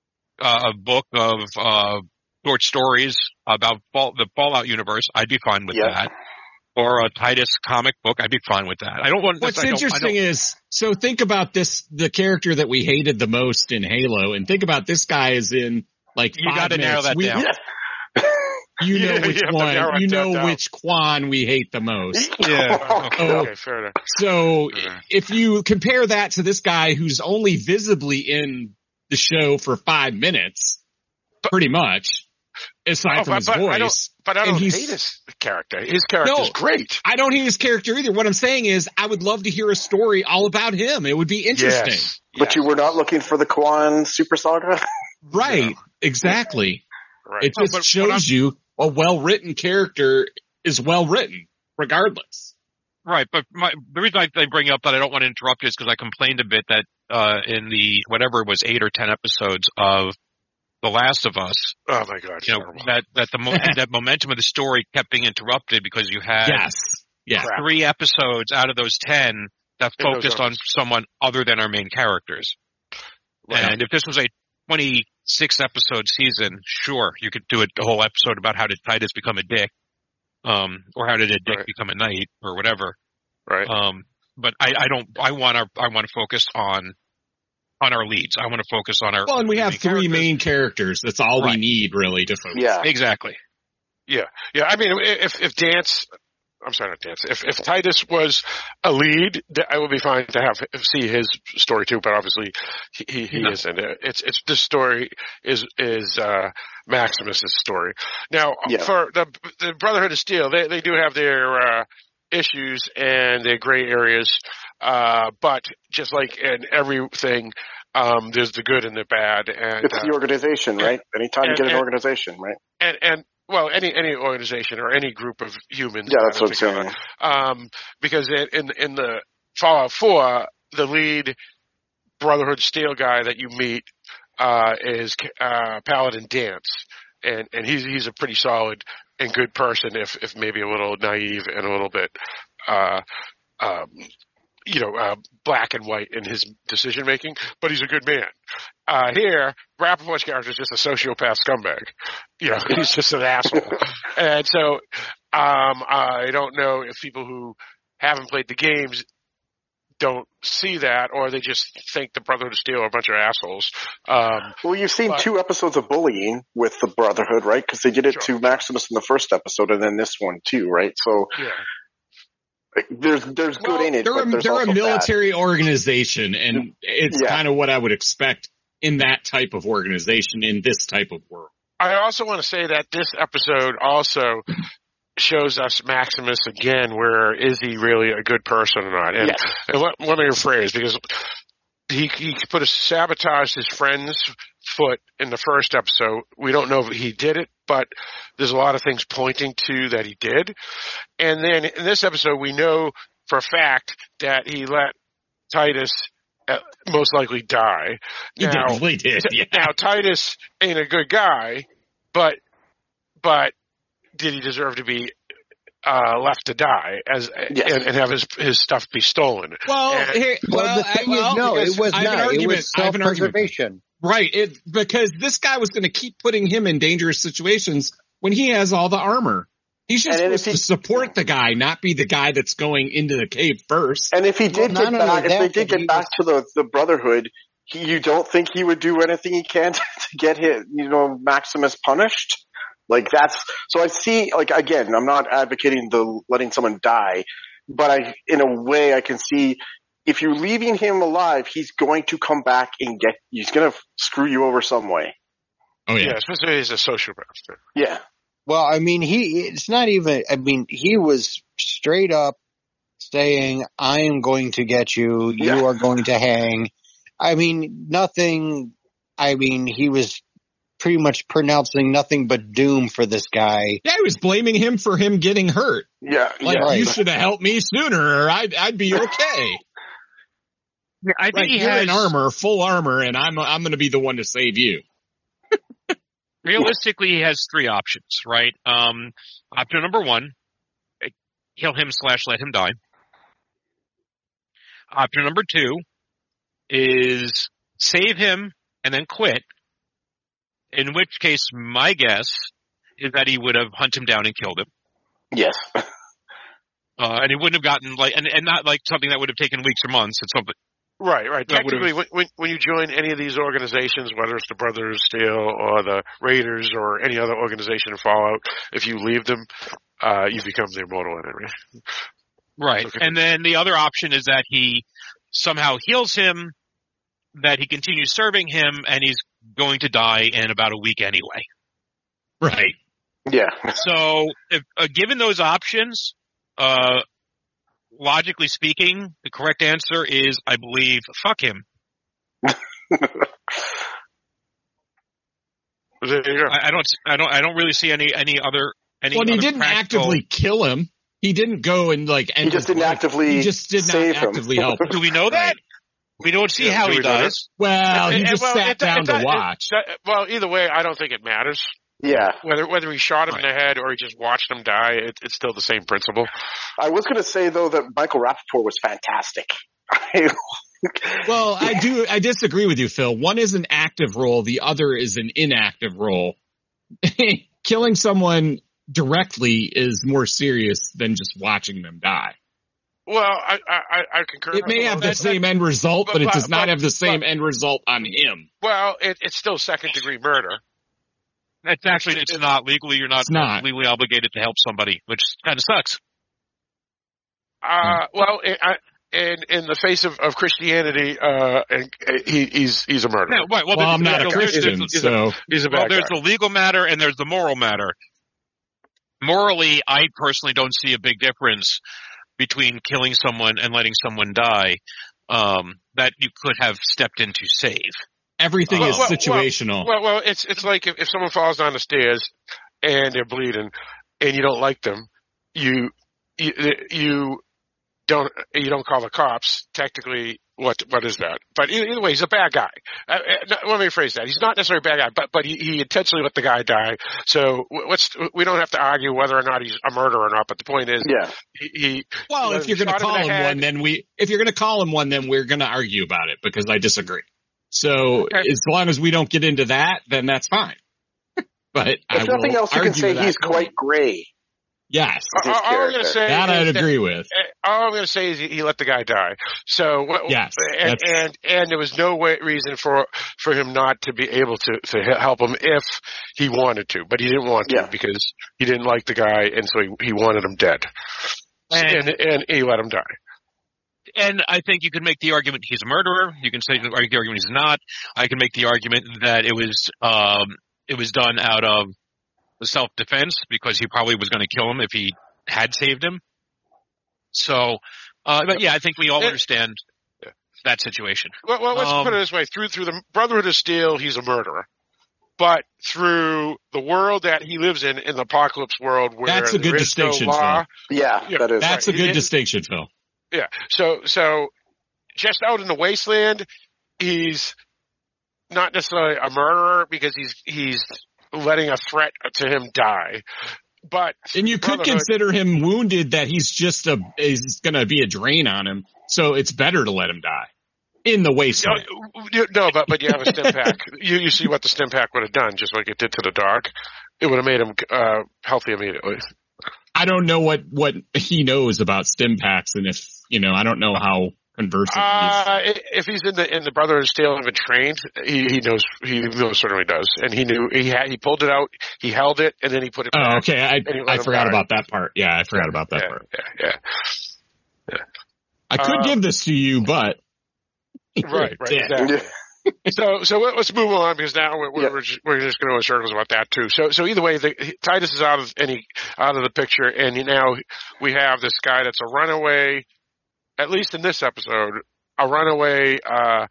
a book of uh, short stories about fall, the Fallout universe. I'd be fine with Yeah. that. Or a Titus comic book. I'd be fine with that. I don't want. What's I don't- I interesting don't- is, so think about this, the character that we hated the most in Halo, and think about this guy is in like You five gotta narrow minutes. that We- down. You know Yeah, which you have to one, narrow it you down know down. which Quan we hate the most. Yeah. Oh. Okay, fair enough. So Yeah. if you compare that to this guy who's only visibly in the show for five minutes, pretty much, aside Oh, from but- his but I don't- voice. But I And don't he's- hate his character. His character's No. great. I don't hate his character either. What I'm saying is I would love to hear a story all about him. It would be interesting. Yes. But Yes. you were not looking for the Quan Super Saga? Right. Exactly. Right. It No, just but what shows I'm- you a well-written character is well-written, regardless. Right, but my, the reason I, I bring up that I don't want to interrupt you is because I complained a bit that uh, in the whatever it was eight or ten episodes of The Last of Us, Oh my God. you know, horrible. that that the mo- that momentum of the story kept being interrupted because you had Yes. Yeah. Crap. three episodes out of those ten that In those focused on episodes. someone other than our main characters. Right. And if this was a twenty-six episode season, sure, you could do a whole episode about how did Titus become a dick, um, or how did a dick Right. become a knight, or whatever. Right. Um, but I, I don't. I want to. I want to focus on on our leads. I want to focus on our. Well, and we have main three characters. main characters. That's all we Right. need, really, to focus. Yeah. Exactly. Yeah. Yeah. I mean, if if Dance, I'm sorry, not Dance. If if Titus was a lead, th- I would be fine to have see his story too. But obviously, he he, he No. isn't. It's it's this story is is uh, Maximus's story. Now, Yeah. for the the Brotherhood of Steel, they they do have their uh, issues and their gray areas. Uh, but just like in everything, um, there's the good and the bad. And It's uh, the organization, right? Anytime you and- get an and- organization, right? and and well, any any organization or any group of humans. Yeah, that's what I'm together. saying. Um, because in in in the Fallout four, the lead Brotherhood Steel guy that you meet uh, is uh, Paladin Dance, and and he's he's a pretty solid and good person, if if maybe a little naive and a little bit, uh, um, you know, uh, black and white in his decision making, but he's a good man. Uh, here, Rappaport's character is just a sociopath scumbag. You know, he's just an asshole. And so, um, I don't know if people who haven't played the games don't see that, or they just think the Brotherhood of Steel are a bunch of assholes. Um, well, you've seen but, two episodes of bullying with the Brotherhood, right? Because they did it sure. to Maximus in the first episode, and then this one too, right? So yeah. there's there's well, good in it, they're but a, there's they're also a military bad. organization, and it's Yeah. kind of what I would expect in that type of organization in this type of world. I also want to say that this episode also shows us Maximus again, where is he really a good person or not? And, Yes. and let, let me rephrase, because he, he put a sabotaged his friend's foot in the first episode. We don't know if he did it, but there's a lot of things pointing to that he did. And then in this episode, we know for a fact that he let Titus uh, most likely die. He now, definitely did. Yeah. Now, Titus ain't a good guy, but but did he deserve to be uh, left to die as Yes. and, and have his his stuff be stolen? Well, And- here, Well, well, the thing I, well, is, no, because it was I have an not. It argument. was I have an argument. self-preservation. Right, it, because this guy was going to keep putting him in dangerous situations when he has all the armor. He's just And then supposed if to he- support the guy, not be the guy that's going into the cave first. And if he did Well, get not only back, if that, they did but get he back to the the Brotherhood, he, you don't think he would do anything he can to, to get hit, you know, Maximus punished? Like that's so. I see. Like again, I'm not advocating the letting someone die, but I, in a way, I can see if you're leaving him alive, he's going to come back and get. He's going to screw you over some way. Oh yeah, yeah, especially he's a sociopath. Yeah. Well, I mean, he, it's not even, I mean, he was straight up saying, I am going to get you, you Yeah. are going to hang. I mean, nothing, I mean, he was pretty much pronouncing nothing but doom for this guy. yeah. He was blaming him for him getting hurt. Yeah. Like yeah. Right. you should have helped me sooner, or I'd I'd be okay. Yeah, I think Like he you're has, in armor, full armor, and I'm I'm going to be the one to save you. realistically, he has three options, right? Um, option number one, kill him slash let him die. Option number two is save him and then quit, in which case my guess is that he would have hunted him down and killed him. Yes. Uh, and he wouldn't have gotten like, and, and not like something that would have taken weeks or months. It's something. Right, right. That would've- Technically, when, when when you join any of these organizations, whether it's the Brothers of Steel or the Raiders or any other organization in Fallout, if you leave them, uh, you become their mortal enemy. Right. Okay. And then the other option is that he somehow heals him, that he continues serving him, and he's going to die in about a week anyway. Right. Yeah. So, if, uh, given those options, uh, logically speaking, the correct answer is, I believe, fuck him. There you go. I, I don't, I don't, I don't really see any, any other, any Well, he other didn't practical- actively kill him. He didn't go and like end He just his didn't life. actively He just did not save him. actively help him. Do we know that? Right. We don't see Yeah, how do he we know that? dies. Well, he It- it- just well, sat it- down it- to it- watch. it- well, either way, I don't think it matters. Yeah. Whether whether he shot him Right. in the head or he just watched him die, it, it's still the same principle. I was going to say though that Michael Rappaport was fantastic. Well, I do. I disagree with you, Phil. One is an active role. The other is an inactive role. Killing someone directly is more serious than just watching them die. Well, I I, I concur. It may have the That- same end result, but, but- it does not but- have the same but- end result on him. Well, it, it's still second degree murder. It's actually, it's not legally, you're not, It's not. legally obligated to help somebody, which kind of sucks. Uh, well, in, I, in in the face of, of Christianity, uh, and, uh, he, he's he's a murderer. Yeah, right. Well, Well, there's- I'm not a there's- there's- Christian, there's- so He's a Well, bad there's guy. the legal matter and there's the moral matter. Morally, I personally don't see a big difference between killing someone and letting someone die um, that you could have stepped in to save. everything Well, is well, situational. Well, well, it's it's like if, if someone falls down the stairs and they're bleeding, and you don't like them, you you, you don't you don't call the cops. Technically, what what is that? But either, either way, he's a bad guy. Uh, uh, let me rephrase that. He's not necessarily a bad guy, but but he, he intentionally let the guy die. So what's we don't have to argue whether or not he's a murderer or not. But the point is, Yeah. he. he Well, he if you're going to shot call in him the head. one, then we if you're going to call him one, then we're going to argue about it because I disagree. So Okay. as long as we don't get into that, then that's fine. But If I nothing will else, you can argue say that he's point. quite gray. Yes, all, all I'm going character. to say that I'd is agree with. Uh, All I'm going to say is he, he let the guy die. So what, Yes, and, that's- and and there was no way, reason for for him not to be able to to help him if he wanted to, but he didn't want to Yeah. because he didn't like the guy, and so he, he wanted him dead, and, And- and he let him die. And I think you can make the argument he's a murderer. You can say the argument he's not. I can make the argument that it was um, it was done out of self-defense because he probably was going to kill him if he had saved him. So, uh, but yeah, I think we all Yeah. understand that situation. Well, well let's Um, put it this way: through through the Brotherhood of Steel, he's a murderer. But through the world that he lives in, in the apocalypse world, where That's a good there is distinction, no law, Yeah, Yeah, that is. That's right. a good It- distinction, Phil. yeah. So, so just out in the wasteland, he's not necessarily a murderer because he's he's letting a threat to him die. But And you could Brotherhood- consider him wounded that he's just a is going to be a drain on him. So it's better to let him die in the wasteland. No, you- no, but but you have a stim pack. You you see what the stim pack would have done, just like it did to the dog. It would have made him uh, healthy immediately. I don't know what, what he knows about stim packs, and if you know, I don't know how conversant he is. Uh, if he's in the in the Brotherhood of Steel and been trained, he, he knows he knows certainly does, and he knew he had he pulled it out, he held it, and then he put it. Oh, back. okay. I And he let I him forgot die. about that part. Yeah, I forgot about that yeah, part. yeah, yeah. I could Uh, give this to you, but Right, right, Yeah. exactly. So, so let- let's move on because now we're, we're, Yeah. we're just, we're just going to go in circles about that too. So, so either way, the, Titus is out of any out of the picture, and now we have this guy that's a runaway. At least in this episode, a runaway uh,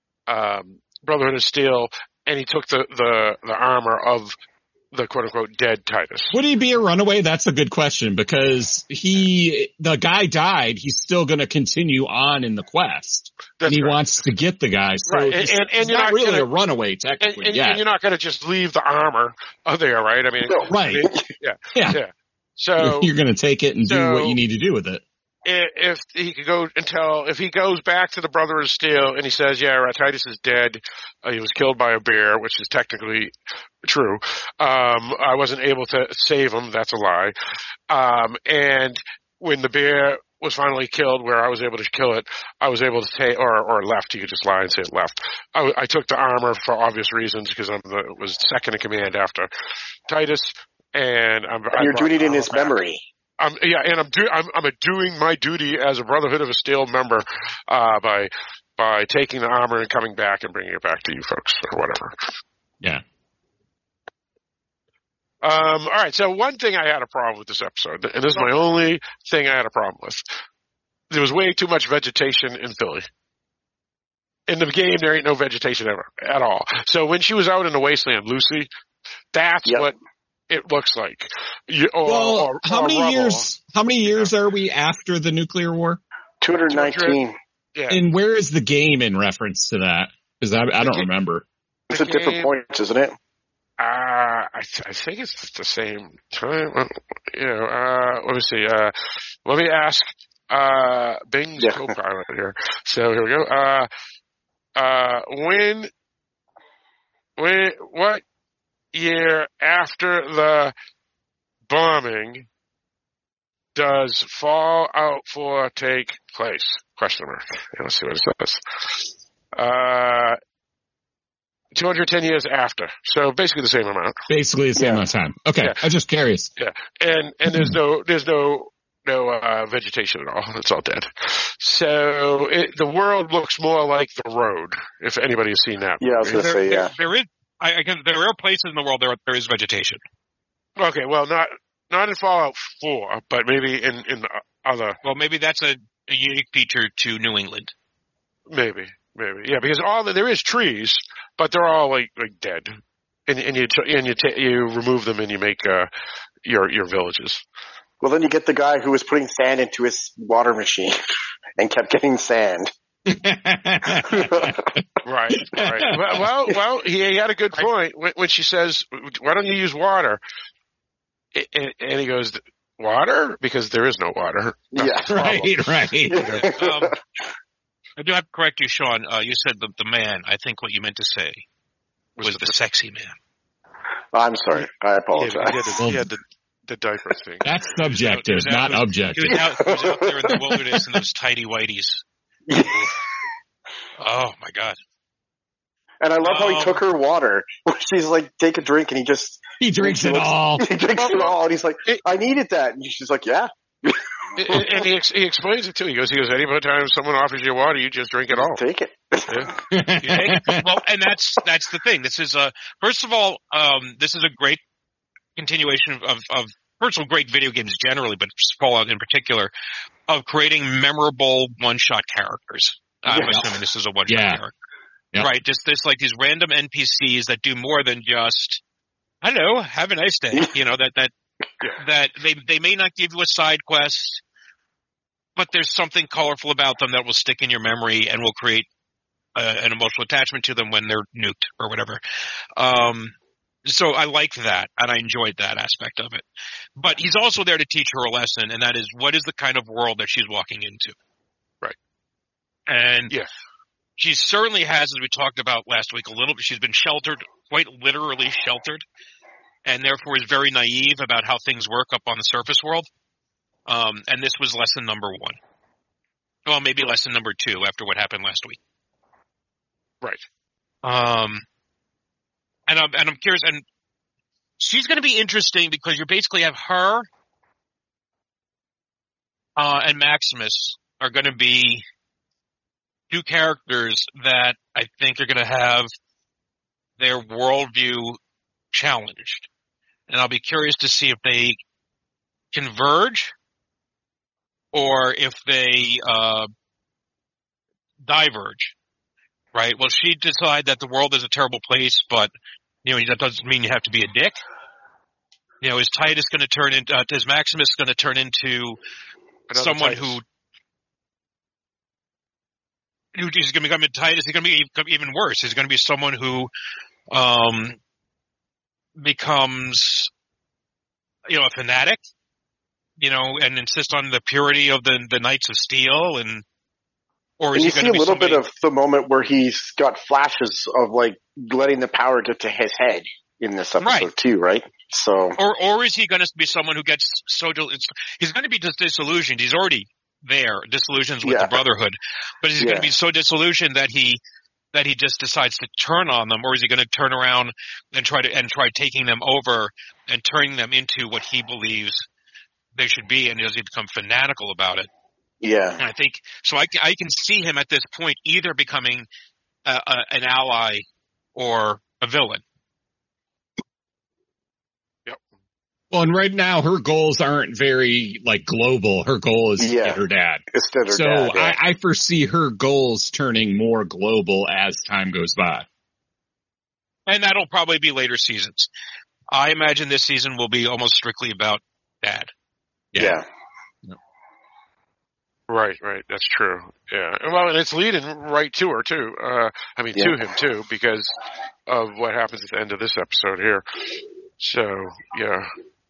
um, Brotherhood of Steel, and he took the, the, the armor of the quote unquote dead Titus. Would he be a runaway? That's a good question because he, the guy died. He's still going to continue on in the quest, That's and he right. wants to get the guy. So Right, he's, and- and- and he's you're not, not really gonna- a runaway And, technically. and, yeah, and you're not going to just leave the armor there, right? I mean, No. right. Yeah, Yeah. yeah. So You're going to take it and do so- what you need to do with it. i- if he could go and tell, if he goes back to the Brotherhood of Steel and he says, yeah, right, Titus is dead, uh, he was killed by a bear, which is technically true. Um, I wasn't able to save him. That's a lie. Um, and when the bear was finally killed, where I was able to kill it, I was able to take, or, or left, you could just lie and say it left. I, I took the armor for obvious reasons because I'm the, was second in command after Titus, and I'm, I And you're brought doing it the in armor his back. memory. Um, yeah, and I'm, do, I'm, I'm a doing my duty as a Brotherhood of a Steel member uh, by by taking the armor and coming back and bringing it back to you folks or whatever. Yeah. Um, all right, so one thing I had a problem with this episode, and this is my only thing I had a problem with. There was way too much vegetation in Philly. In the game, there ain't no vegetation ever at all. So when she was out in the wasteland, Lucy, that's Yep. what it looks like. You, or, Well, or, how or many rubble. years? How many years are we after the nuclear war? two hundred nineteen. Yeah. And where is the game in reference to that? Because I, I don't ga- remember. It's at different game- points, isn't it? Uh, I, th- I think it's the same time. Uh, You know, uh, let me see. Uh, let me ask, uh, Bing's Yeah. co-pilot here. So here we go. Uh, uh, when, when, what year after the bombing does Fallout four take place? Question mark. Yeah, let's see what it says. Uh, two hundred ten years after. So basically the same amount. Basically the same Yeah. amount of time. Okay, Yeah. I'm just curious. And, and there's no, there's no, no, uh, vegetation at all. It's all dead. So it, the world looks more like the road, if anybody has seen that. Yeah, I was movie. gonna say, there, yeah. there is. I, I can, there are places in the world there there is vegetation. Okay, well, not, not in Fallout four, but maybe in, in the other, Well, maybe that's a, a unique feature to New England. maybe, maybe. Yeah, because all the, there is trees, but they're all like, like dead. And, and you, t- and you, ta you remove them and you make, uh, your, your villages. Well, then you get the guy who was putting sand into his water machine and kept getting sand. Right, right. Well, well, well he, he had a good point when, when she says, "Why don't you use water?" And, and he goes, "Water? Because there is no water." That's Yeah. the problem. right, right. Um, I do have to correct you, Sean. Uh, you said the, the man. I think what you meant to say was, Was the, the- sexy man. I'm sorry. I Yeah, apologize. he had the, he had the, the diaper thing. That's He subjective, was out- not he was- objective. He was, out, he was out there in the wilderness in those tidy whities. Oh my God! And I love how he Um, took her water. She's like, take a drink, and he just He drinks she it looks- all. he drinks it all, and he's like, It- I needed that. And she's like, yeah. and and he, ex- he explains it too. He goes, he goes, any time someone offers you water, you just drink it all. Take it. Yeah. You take- well, and that's that's the thing. This is a first of all, um, this is a great continuation of, of, of first of all, great video games generally, but Fallout in particular, of creating memorable one-shot characters. I'm Yeah. assuming this is a one-shot Yeah. character, Yep. right? Just this like these random N P Cs that do more than just, I don't know, have a nice day. You know that that that they they may not give you a side quest, but there's something colorful about them that will stick in your memory and will create uh, an emotional attachment to them when they're nuked or whatever. Um, so I like that, and I enjoyed that aspect of it. But he's also there to teach her a lesson, and that is what is the kind of world that she's walking into. Right. And Yeah. she certainly has, as we talked about last week, a little bit. She's been sheltered, quite literally sheltered, and therefore is very naive about how things work up on the surface world. Um, and this was lesson number one. Well, maybe lesson number two after what happened last week. Right. Um, and I'm and I'm curious, and she's going to be interesting because you basically have her uh, and Maximus are going to be two characters that I think are going to have their worldview challenged, and I'll be curious to see if they converge or if they uh, diverge. Right. Well, she decide that the world is a terrible place, but you know that doesn't mean you have to be a dick. You know, is Titus going to turn into? Uh, is Maximus going to turn into Another someone Titus. who? Who is going to become a Titus? He's going to be even worse. He's going to be someone who um, becomes, you know, a fanatic. You know, and insist on the purity of the the Knights of Steel and. Or is And you he going see to a be little somebody, bit of the moment where he's got flashes of like letting the power get to his head in this episode Right. too, right? So or or is he going to be someone who gets so dil- it's, he's going to be just disillusioned. He's already there, disillusioned with Yeah. the Brotherhood, but is he Yeah. going to be so disillusioned that he that he just decides to turn on them, or is he going to turn around and try to and try taking them over and turning them into what he believes they should be, and does he become fanatical about it? yeah, And I think so. I, I can see him at this point either becoming a, a, an ally or a villain. Well, and right now her goals aren't very like global. Her goal is to Yeah. get her dad. instead of So dad, yeah. I, I foresee her goals turning more global as time goes by. And that'll probably be later seasons. I imagine this season will be almost strictly about Dad. yeah. Right, right. That's true. Yeah. Well, and it's leading right to her too. Uh, I mean, Yeah. to him too, because of what happens at the end of this episode here. So, yeah.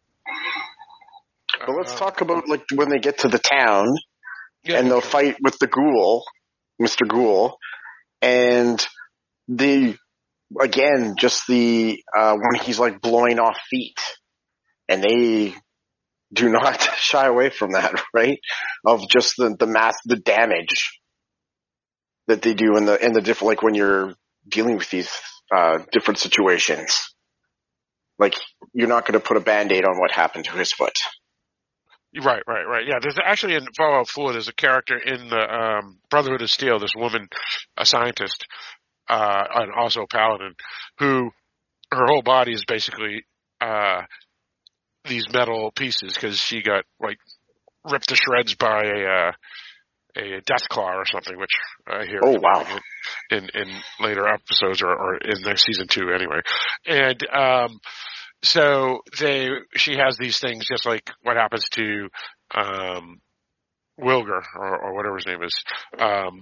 But let's Uh, talk about like when they get to the town yeah, and they'll fight with the ghoul, Mister Ghoul, and the again just the uh, when he's like blowing off feet, and they do not shy away from that, right? Of just the the mass, the damage that they do in the in the different like when you're dealing with these uh, different situations. Like you're not going to put a Band-Aid on what happened to his foot. Right, right, right. Yeah, there's actually in Fallout four, there's a character in the um, Brotherhood of Steel, this woman, a scientist, uh, and also a paladin, who her whole body is basically uh, these metal pieces because she got like ripped to shreds by a uh, a death claw or something, which I hear Oh, is wow. in in later episodes or, or in the season two anyway, and um. So they, she has these things just like what happens to, um, Wilger or, or whatever his name is, um,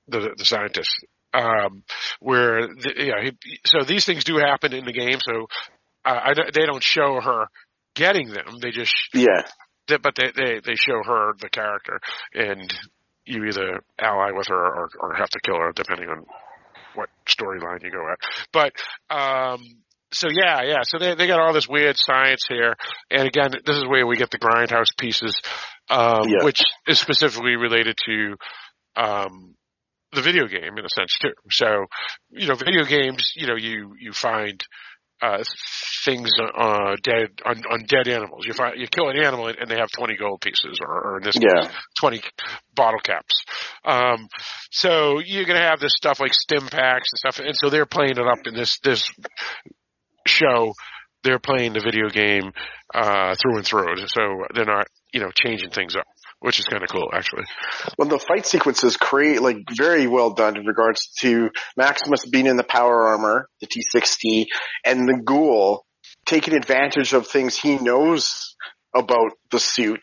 the the scientist. Um, where the, yeah, he, so these things do happen in the game. So uh, I, they don't show her getting them. They just Yeah. they, but they, they they show her the character, and you either ally with her or, or have to kill her depending on what storyline you go at. But um, so yeah, yeah. So they they got all this weird science here, and again, this is where we get the grindhouse pieces, um, Yeah. which is specifically related to. Um, the video game in a sense too. So, you know, video games, you know, you, you find, uh, things, uh, dead, on, on dead animals. You find, you kill an animal and they have twenty gold pieces or, or in this Yeah. case, twenty bottle caps. Um, so you're going to have this stuff like stim packs and stuff. And so they're playing it up in this, this show. They're playing the video game, uh, through and through. So they're not, you know, changing things up. Which is kind of cool, actually. Well, the fight sequences create, like, very well done in regards to Maximus being in the power armor, the T sixty, and the Ghoul taking advantage of things he knows about the suit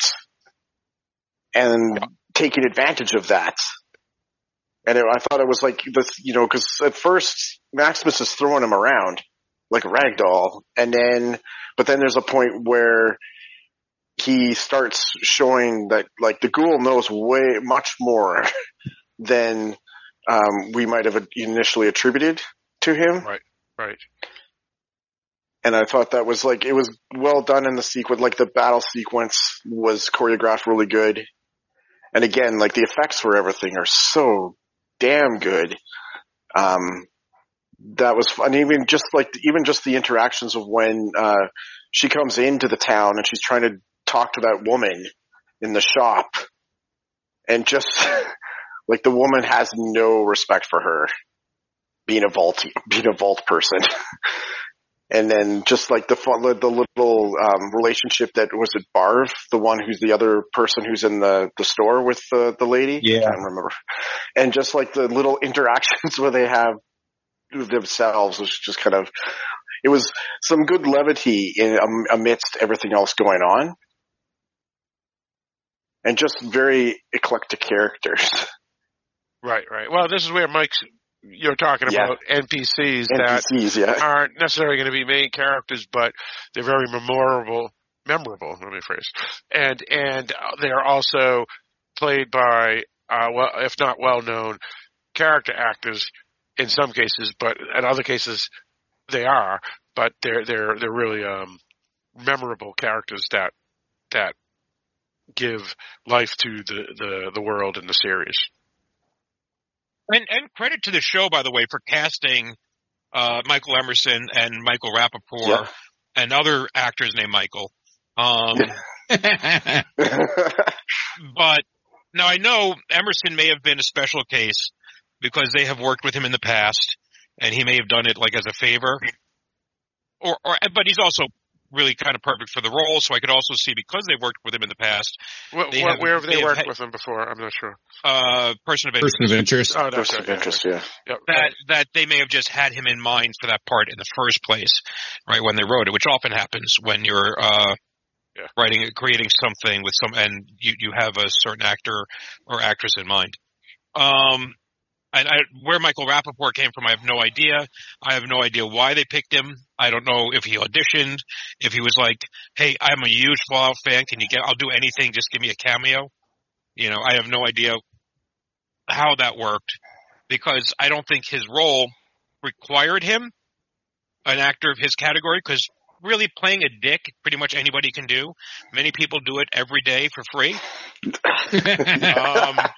and taking advantage of that. And it, I thought it was like this, you know, because at first Maximus is throwing him around like a rag doll, and then, but then there's a point where he starts showing that, like, the Ghoul knows way much more than um, we might have initially attributed to him. Right, right. And I thought that was, like, it was well done in the sequence. Like, the battle sequence was choreographed really good. And again, like, the effects for everything are so damn good. Um, that was fun. Even just, like, even just the interactions of when uh, she comes into the town and she's trying to talk to that woman in the shop, and just like the woman has no respect for her being a vault being a vault person. And then just like the the little um, relationship that was it Barv, the one who's the other person who's in the the store with the the lady. Yeah. I can't remember. And just like the little interactions where they have themselves was just kind of, it was some good levity in um, amidst everything else going on. And just very eclectic characters. Right, right. Well, this is where Mike's, you're talking Yeah. about N P Cs N that P Cs, yeah. aren't necessarily going to be main characters, but they're very memorable, memorable, let me phrase. And, and they're also played by, uh, well, if not well-known character actors in some cases, but in other cases they are, but they're, they're, they're really, um, memorable characters that, that give life to the, the, the world and the series. And, and credit to the show, by the way, for casting uh, Michael Emerson and Michael Rappaport Yeah. and other actors named Michael. Um, but now I know Emerson may have been a special case because they have worked with him in the past, and he may have done it like as a favor. Or, or but he's also really kind of perfect for the role, so I could also see, because they worked with him in the past. What, They what, have- where have they, they have worked had- with them before? I'm not sure. Uh, person of interest. Person of interest. Oh, no, Person of okay, interest, yeah. Yep. that that they may have just had him in mind for that part in the first place, right, when they wrote it, which often happens when you're uh, Yeah. writing, creating something with some, and you, you have a certain actor or actress in mind. Um, and I, where Michael Rappaport came from, I have no idea. I have no idea why they picked him. I don't know if he auditioned, if he was like, "Hey, I'm a huge Fallout fan. Can you get? I'll do anything. Just give me a cameo." You know, I have no idea how that worked, because I don't think his role required him, an actor of his category, because really playing a dick, pretty much anybody can do. Many people do it every day for free. Um,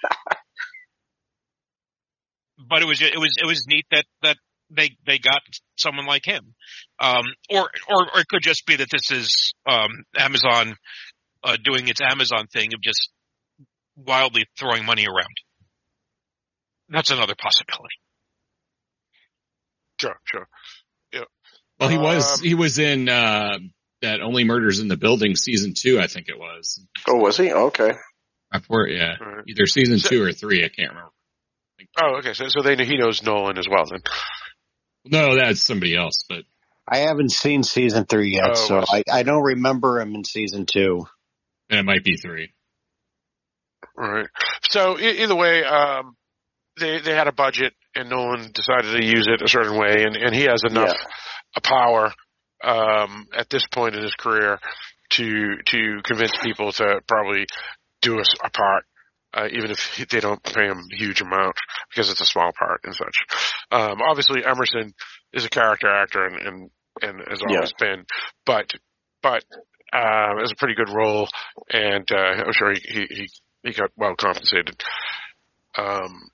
but it was it was it was neat that that they they got someone like him, um, or or or it could just be that this is um, Amazon uh, doing its Amazon thing of just wildly throwing money around. That's another possibility. Sure, sure. Well, he was Um, he was in uh, that Only Murders in the Building season two, I think it was. Oh, was he? Okay. Before, yeah, Right. either season So- two or three, I can't remember. Oh, okay. So, so they know, he knows Nolan as well then. No, that's somebody else, but I haven't seen season three yet, Oh, so was- I, I don't remember him in season two. it might be three. All right. So e- either way, um, they they had a budget and Nolan decided to use it a certain way, and, and he has enough Yeah. power um, at this point in his career to to convince people to probably do a, a part, uh, even if they don't pay him a huge amount because it's a small part and such. Um, obviously, Emerson is a character actor and and, and has always Yeah. been, but but uh, it was a pretty good role, and uh, I'm sure he he he, he got well compensated. Um,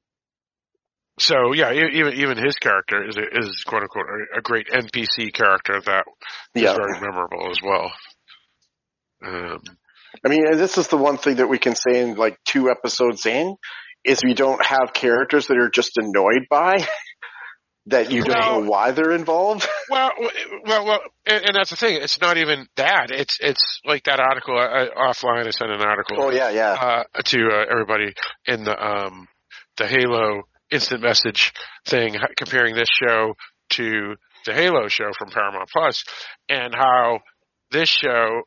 so yeah, e- even even his character is a, is quote unquote a, a great N P C character that is Yeah. very memorable as well. Um, I mean, and this is the one thing that we can say in like two episodes in, is we don't have characters that are just annoyed by, that you don't Well- know why they're involved. well, well, well, and, and that's the thing. It's not even that. It's it's like that article I, I, offline. I sent an article. Oh yeah, yeah. uh, to uh, everybody in the um, the Halo instant message thing, h- comparing this show to the Halo show from Paramount Plus, and how this show,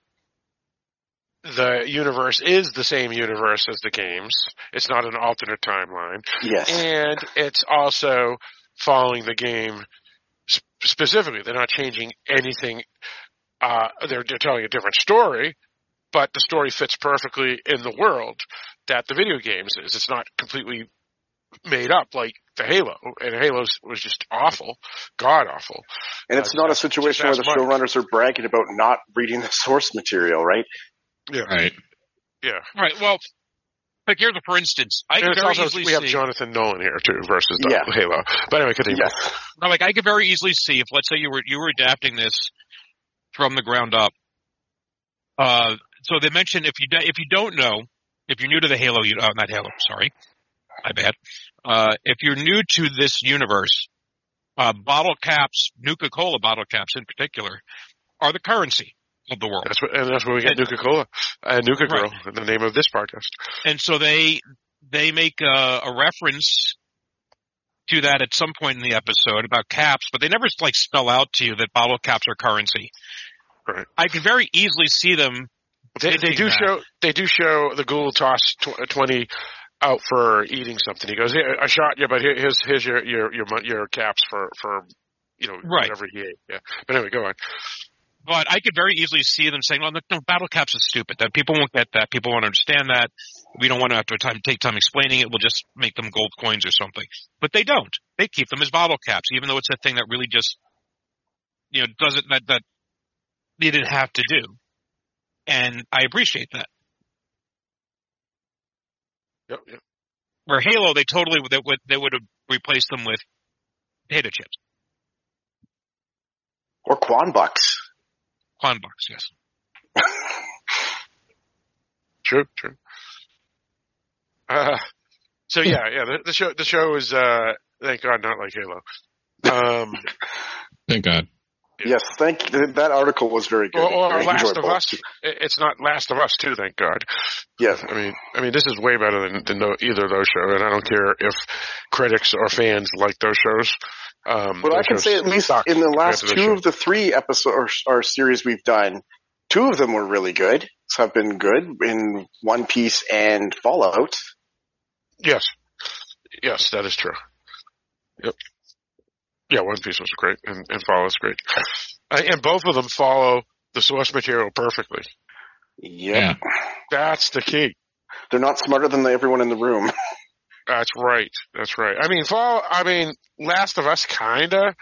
the universe is the same universe as the games. It's not an alternate timeline, Yes. and it's also following the game sp- specifically. They're not changing anything. Uh, they're, they're telling a different story, but the story fits perfectly in the world that the video games is. It's not completely made up like the Halo, and Halo was just awful, god awful. And it's Uh, not a just- situation just where the ask Mike. showrunners are bragging about not reading the source material, right? Yeah, Right. yeah. Right. Well, like here's a for instance. I And could it's very also easily we have see. Jonathan Nolan here too versus the Yeah. Halo. But anyway, continue. Yes. No, like I could very easily see if, let's say, you were you were adapting this from the ground up. Uh, so they mentioned if you do, if you don't know, if you're new to the Halo, you, uh, not Halo, sorry, my bad. Uh, if you're new to this universe, uh, bottle caps, Nuka-Cola bottle caps in particular, are the currency of the world. That's what, and that's where we get And- Nuka Cola and Nuka Right. Girl, the name of this podcast. And so they they make a, a reference to that at some point in the episode about caps, but they never like spell out to you that bottle caps are currency. Right. I could very easily see them. They, they thinking do that. show they do show the ghoul toss tw- twenty out for eating something. He goes, "Here, I shot you, but here, here's here's your your your mon- your caps for for you know Right. whatever he ate." Yeah. But anyway, go on. But I could very easily see them saying, "Well, no, no, battle caps is stupid. That people won't get that. People won't understand that. We don't want to have to time, take time explaining it. We'll just make them gold coins or something." But they don't. They keep them as bottle caps, even though it's a thing that really just, you know, doesn't that that they didn't have to do. And I appreciate that. Yep, yep. Where Halo, they totally they would they would have replaced them with potato chips, Or Quan Bucks. Quan Bucks, yes. True, true. Uh, so yeah, yeah. The, the show the show is uh, thank God not like Halo. Um, Thank God. Yes, thank that article was very good. or, or Very Last of enjoyable. Us. It- It's not Last of Us too, thank God. Yes. I mean, I mean, this is way better than, than no, either of those shows, and I don't care if critics or fans like those shows. Um, But I those can shows say at least suck in the compared last to this two show. of the three episodes or, or series we've done, two of them were really good. Have been good in One Piece and Fallout. Yes, yes, that is true. Yep. Yeah, One Piece was great, and, and Follow's great, uh, and both of them follow the source material perfectly. Yep. Yeah. That's the key. They're not smarter than everyone in the room. That's right. That's right. I mean, follow. I mean, Last of Us kinda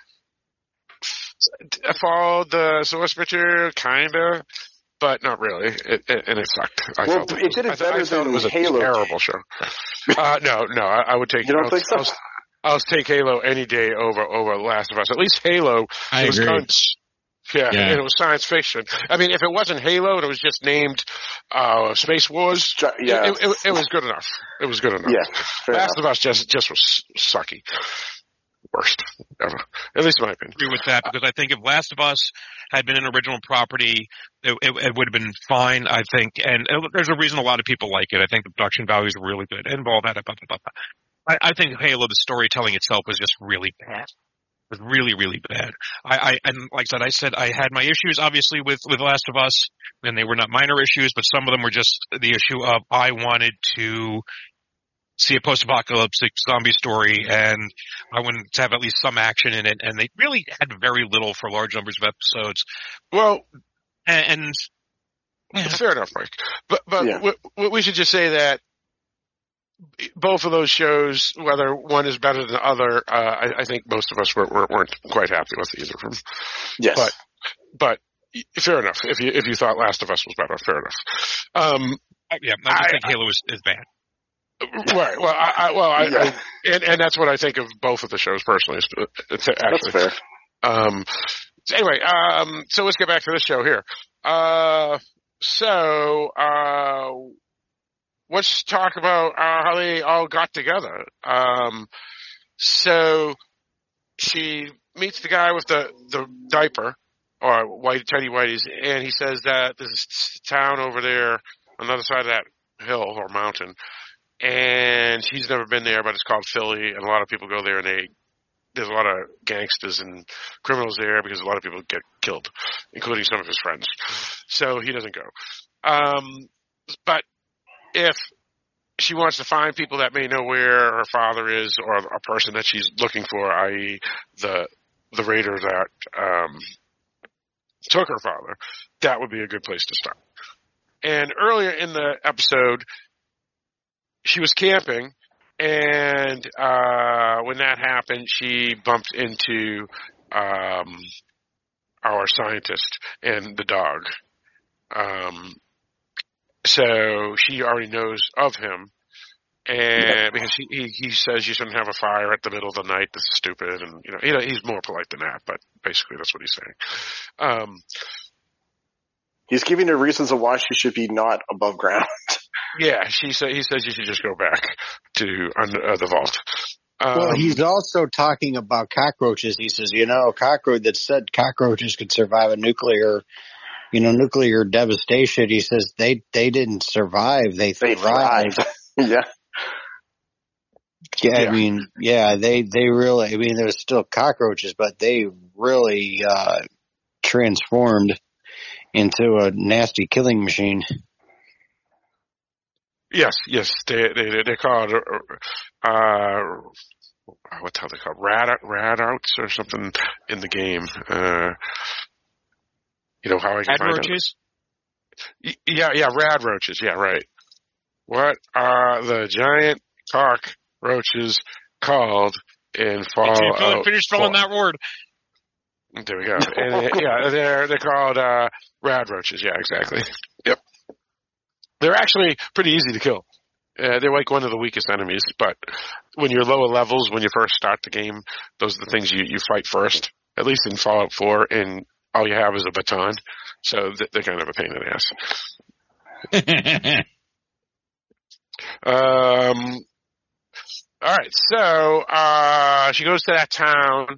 followed the source material, kinda, but not really. It, it, and it sucked. I Well, felt it did it I, better I felt than it was a Halo. terrible show. Uh, no, no, I, I would take. You don't I'll, think so? I'll, I'll take Halo any day over over Last of Us. At least Halo I was agree. kind of, yeah, Yeah. and it was science fiction. I mean, if it wasn't Halo and it was just named uh, Space Wars, Ju- yeah. it, it, it was good enough. It was good enough. Yeah. Fair Last enough. of Us just just was sucky. Worst ever. At least in my opinion. Agree with that because I think if Last of Us had been an original property, it, it, it would have been fine. I think, and uh, there's a reason a lot of people like it. I think the production value is really good, and all that. Blah, blah, blah. I, I think Halo, the storytelling itself, was just really bad. It was really, really bad. I, I and like I said, I said I had my issues obviously with with Last of Us, and they were not minor issues, but some of them were just the issue of I wanted to see a post-apocalyptic zombie story, and I wanted to have at least some action in it. And they really had very little for large numbers of episodes. Well, and, and yeah. fair enough, Mike. But but Yeah. w- w- we should just say that both of those shows, whether one is better than the other, uh, I, I think most of us were, were, weren't quite happy with either of them. Yes. But but fair enough. If you if you thought Last of Us was better, fair enough. Um, yeah, I just I- think Halo is, is bad. right. Well, I, I well, I, Yeah. I and, and that's what I think of both of the shows personally. It's actually That's fair. Um, so anyway, um, so let's get back to this show here. Uh, so, uh, let's talk about, uh, how they all got together. Um, so she meets the guy with the, the diaper, or white, teddy whities, and he says that there's this town over there on the other side of that hill or mountain, and he's never been there, but it's called Philly, and a lot of people go there and they there's a lot of gangsters and criminals there because a lot of people get killed, including some of his friends. So he doesn't go. Um, but if she wants to find people that may know where her father is or a person that she's looking for, that is the, the raider that, um, took her father, that would be a good place to start. And earlier in the episode, she was camping. And uh, when that happened, she bumped into um, our scientist and the dog. Um, so she already knows of him, and yeah. because he, he he says you shouldn't have a fire at the middle of the night. This is stupid, and you know, you know he's more polite than that, but basically that's what he's saying. Um, he's giving her reasons of why she should be not above ground. Yeah, she said. He says you should just go back to uh, the vault. Um, well, he's also talking about cockroaches. He says, you know, cockroach that said cockroaches could survive a nuclear, you know, nuclear devastation. He says they they didn't survive; they, they thrived. thrived. yeah. yeah, yeah. I mean, yeah, they they really. I mean, there's still cockroaches, but they really uh, transformed into a nasty killing machine. Yes, yes, they they they call it uh, what the hell they call it? Rad rad outs or something in the game. Uh, you know how I can rad find roaches? It? Yeah, yeah, rad roaches. Yeah, right. What are the giant cockroaches called in Fallout? Finish spelling that word. There we go. And, yeah, they're they're called uh, rad roaches. Yeah, exactly. Yep. They're actually pretty easy to kill. Uh, they're like one of the weakest enemies, but when you're lower levels, when you first start the game, those are the things you, you fight first, at least in Fallout four, and all you have is a baton, so they're kind of a pain in the ass. um, all right, so uh, she goes to that town,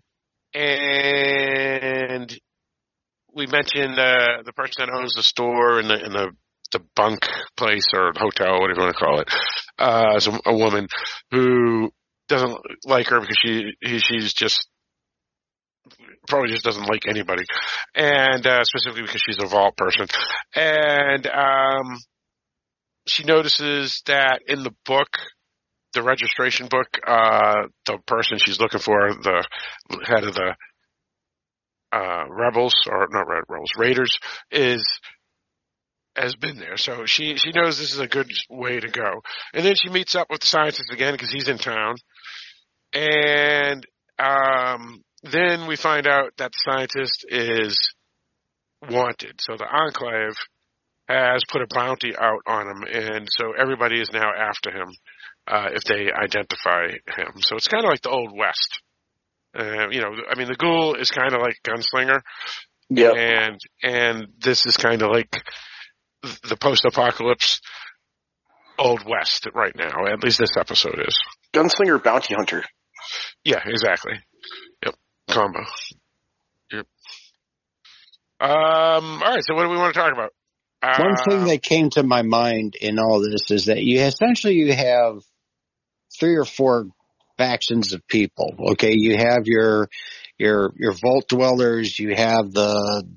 and we mentioned uh, the person that owns the store and the, and the the bunk place or hotel, whatever you want to call it, uh, as a, a woman who doesn't like her because she he, she's just probably just doesn't like anybody, and uh, specifically because she's a vault person, and um, she notices that in the book, the registration book, uh, the person she's looking for, the head of the uh, rebels or not rebels, raiders, is. Has been there, so she she knows this is a good way to go. And then she meets up with the scientist again because he's in town, and um, then we find out that the scientist is wanted. So the Enclave has put a bounty out on him, and so everybody is now after him uh, if they identify him. So it's kind of like the Old West. Uh, you know, I mean, the Ghoul is kind of like Gunslinger, Yep. and and this is kind of like the post-apocalypse Old West right now. At least this episode is. Gunslinger Bounty Hunter. Yeah, exactly. Yep. Combo. Yep. Um, all right, so what do we want to talk about? Uh, One thing that came to my mind in all this is that you essentially you have three or four factions of people. Okay, you have your your your vault dwellers, you have the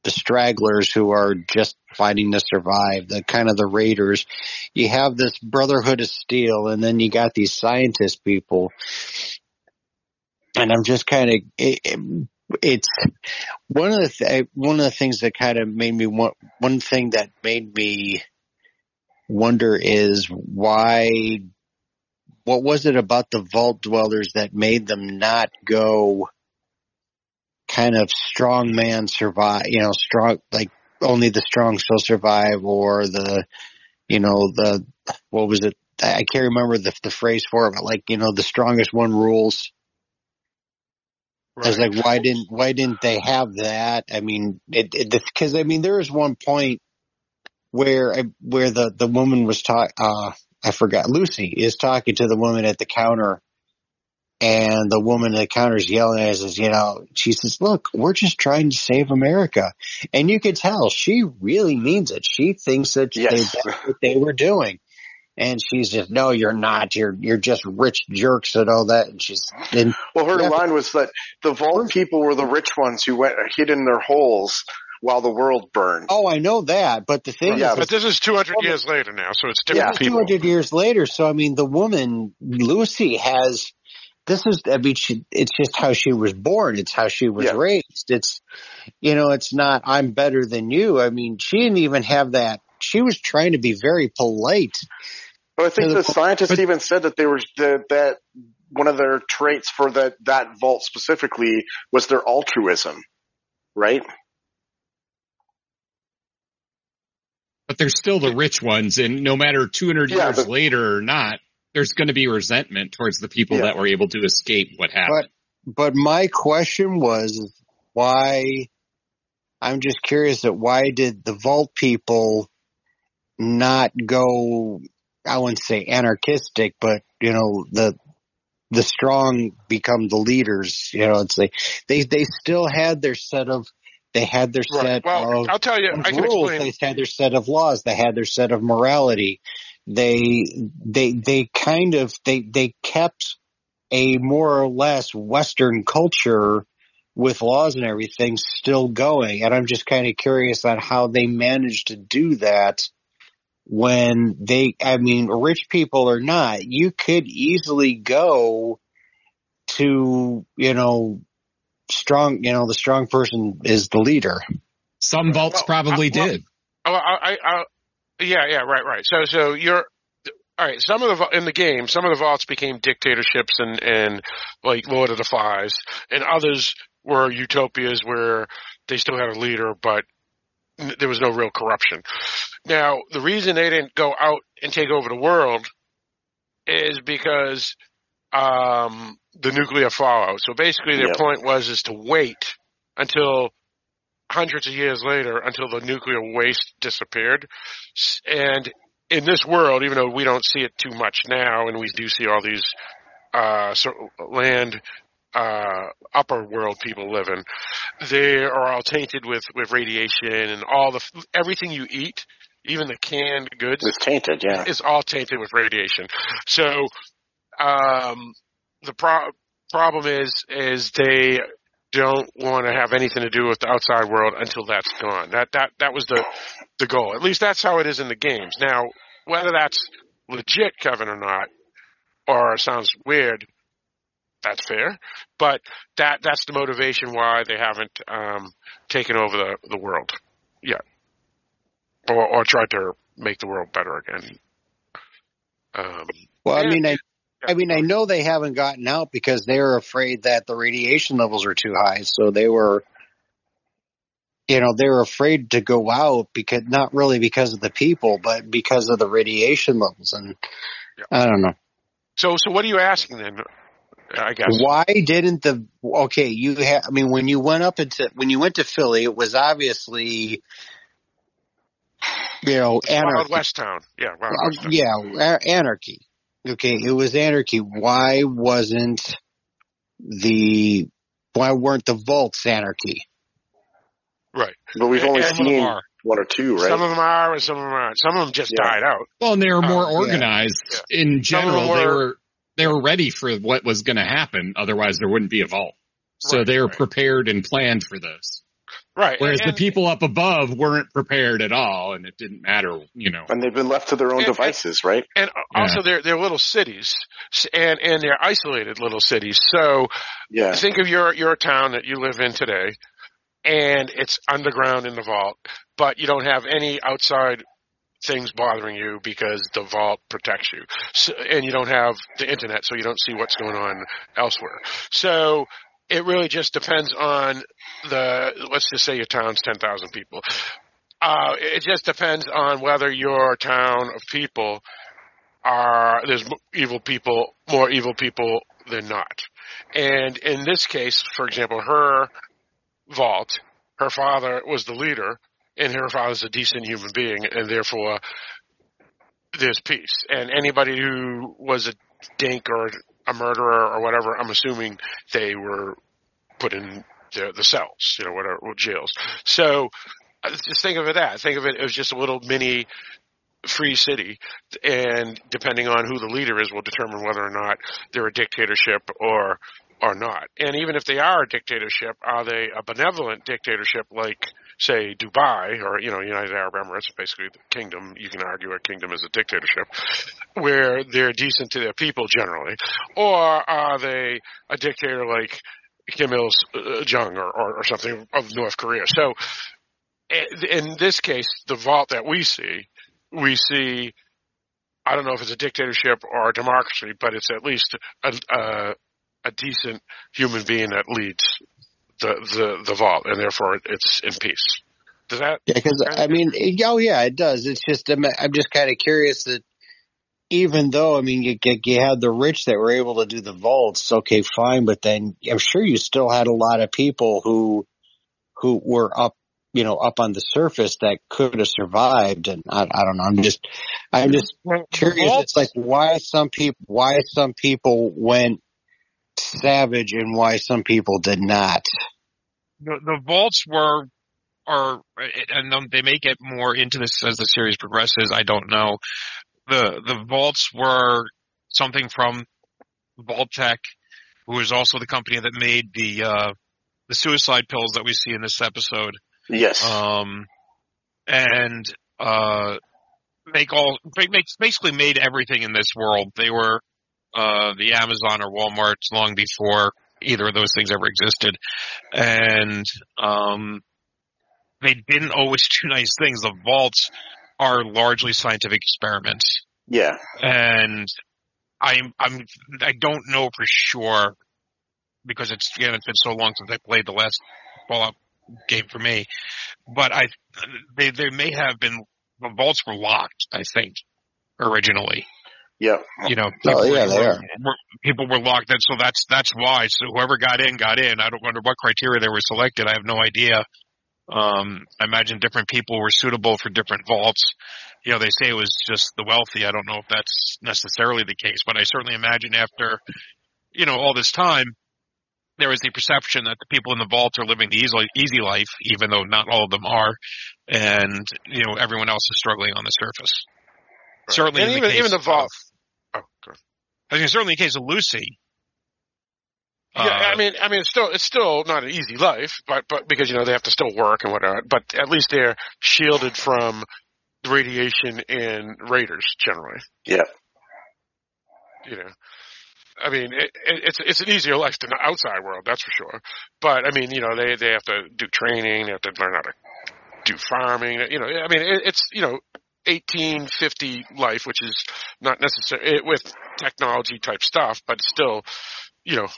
the stragglers who are just fighting to survive, the kind of the raiders. You have this Brotherhood of Steel, and then you got these scientist people. And I'm just kind of, it, it, it's one of the, th- one of the things that kind of made me want, one thing that made me wonder is why, what was it about the Vault Dwellers that made them not go kind of strong man survive, you know, strong, like only the strong shall survive, or the, you know, the, what was it? I can't remember the the phrase for it, but like, you know, the strongest one rules. Right. I was like, why didn't, why didn't they have that? I mean, it, it, cause I mean, there was one point where, I, where the, the woman was talking, uh, I forgot, Lucy is talking to the woman at the counter. And the woman at the counter is yelling at us, you know, she says, look, we're just trying to save America. And you could tell she really means it. She thinks that yes. they, that's what they were doing. And she's just, no, you're not. You're, you're just rich jerks and all that. And she's, and well, her line was that the Vault people were the rich ones who went, hid in their holes while the world burned. Oh, I know that. But the thing yeah, is, but this is two hundred woman, years later now. So it's different yeah, people. two hundred years later. So, I mean, the woman, Lucy, has, This is, I mean, she, it's just how she was born. It's how she was yeah. raised. It's, you know, it's not, I'm better than you. I mean, she didn't even have that. She was trying to be very polite. But I think the, the scientists but, even said that they were, that, that one of their traits for that, that vault specifically was their altruism, right? But they're still the rich ones, and no matter two hundred yeah, years but, later or not, there's going to be resentment towards the people yeah. that were able to escape what happened. But, but my question was why, I'm just curious that why did the Vault people not go, I wouldn't say anarchistic, but, you know, the, the strong become the leaders. You know, it's like they, they still had their set of, they had their right. set well, of I'll tell you, I can rules. Explain. They had their set of laws. They had their set of morality. They, they, they kind of, they, they kept a more or less Western culture with laws and everything still going. And I'm just kind of curious on how they managed to do that when they, I mean, rich people or not, you could easily go to, you know, strong, you know, the strong person is the leader. Some vaults well, probably I, well, did. I, I, I, yeah, yeah, right, right. So, so you're, all right, some of the, in the game, some of the vaults became dictatorships and, and like Lord of the Flies, and others were utopias where they still had a leader, but there was no real corruption. Now, the reason they didn't go out and take over the world is because, um, the nuclear fallout. So basically their yep. point was is to wait until hundreds of years later until the nuclear waste disappeared. And in this world, even though we don't see it too much now, and we do see all these uh land uh upper world people live in, they are all tainted with with radiation, and all the everything you eat, even the canned goods, is tainted. Yeah, is all tainted with radiation. So um the pro- problem is is they don't want to have anything to do with the outside world until that's gone. That that that was the the goal. At least that's how it is in the games. Now, whether that's legit, Kevin, or not, or sounds weird, that's fair. But that that's the motivation why they haven't um, taken over the, the world yet, or, or tried to make the world better again. Um, well, I mean, I. I mean, I know they haven't gotten out because they were afraid that the radiation levels are too high. So they were, you know, they were afraid to go out because not really because of the people, but because of the radiation levels. And yeah. I don't know. So, so what are you asking then? I guess. Why didn't the, okay, you have, I mean, when you went up into, when you went to Philly, it was obviously, you know, anarchy. Wild West Town. Yeah. Wild West Town. Yeah. Anarchy. Okay, it was anarchy. Why wasn't the, why weren't the vaults anarchy? Right. But we've only and seen one or two, right? Some of them are and some of them aren't. Some of them just yeah. died out. Well, and they were more uh, organized. Yeah. In general, were, they were, they were ready for what was going to happen. Otherwise, there wouldn't be a vault. So right, they were right. prepared and planned for this. Right. Whereas and, the people up above weren't prepared at all, and it didn't matter, you know. And they've been left to their own and, devices, right? And also, yeah. they're they're little cities, and and they're isolated little cities. So, yeah. think of your your town that you live in today, and it's underground in the vault, but you don't have any outside things bothering you because the vault protects you, so, and you don't have the internet, so you don't see what's going on elsewhere. So. It really just depends on the, let's just say your town's ten thousand people. Uh, it just depends on whether your town of people are, there's evil people, more evil people than not. And in this case, for example, her vault, her father was the leader, and her father's a decent human being, and therefore there's peace. And anybody who was a dink or a murderer or whatever, I'm assuming they were put in the, the cells, you know, whatever, jails. So just think of it that. Think of it as just a little mini free city, and depending on who the leader is will determine whether or not they're a dictatorship or or not. And even if they are a dictatorship, are they a benevolent dictatorship like, say, Dubai or, you know, United Arab Emirates, basically the kingdom? You can argue a kingdom is a dictatorship, where they're decent to their people generally. Or are they a dictator like Kim Il-jung or, or, or something of North Korea? So in this case, the vault that we see, we see, I don't know if it's a dictatorship or a democracy, but it's at least a, a, a decent human being that leads the, the, the vault, and therefore it's in peace. Does that? Yeah, because, I mean, oh yeah, it does. It's just, I'm, I'm just kind of curious that even though, I mean, you, you had the rich that were able to do the vaults, okay, fine, but then I'm sure you still had a lot of people who, who were up, you know, up on the surface that could have survived. And I, I don't know. I'm just, I'm just curious. It's like why some people, why some people went savage and why some people did not. The, the vaults were, are, and they may get more into this as the series progresses. I don't know. The, the vaults were something from Vault-Tec, who is also the company that made the, uh, the suicide pills that we see in this episode. Yes. Um, and, uh, make all, make, basically made everything in this world. They were, uh, the Amazon or Walmart long before either of those things ever existed. And, um, they didn't always do nice things. The vaults are largely scientific experiments. Yeah. And I'm, I'm, I don't know for sure because it's, again, it's been so long since I played the last Fallout game for me, but I, they, they may have been, the vaults were locked, I think, originally. Yeah. You know, oh yeah, were, they are. Were, people were locked in, so that's, that's why. So whoever got in, got in. I don't wonder what criteria they were selected. I have no idea. Um, I imagine different people were suitable for different vaults. You know, they say it was just the wealthy. I don't know if that's necessarily the case, but I certainly imagine after, you know, all this time, there is the perception that the people in the vault are living the easy, easy life, even though not all of them are, and you know everyone else is struggling on the surface. Right. Certainly, and in even the case even the vault. Of, oh, good. I mean, certainly in the case of Lucy. Yeah, uh, I mean, I mean, it's still it's still not an easy life, but but because you know they have to still work and whatever. But at least they're shielded from the radiation and raiders generally. Yeah. You know. I mean, it, it's it's an easier life than the outside world, that's for sure. But I mean, you know, they they have to do training, they have to learn how to do farming. You know, I mean, it, it's you know, eighteen fifty life, which is not necessary with technology type stuff, but still, you know,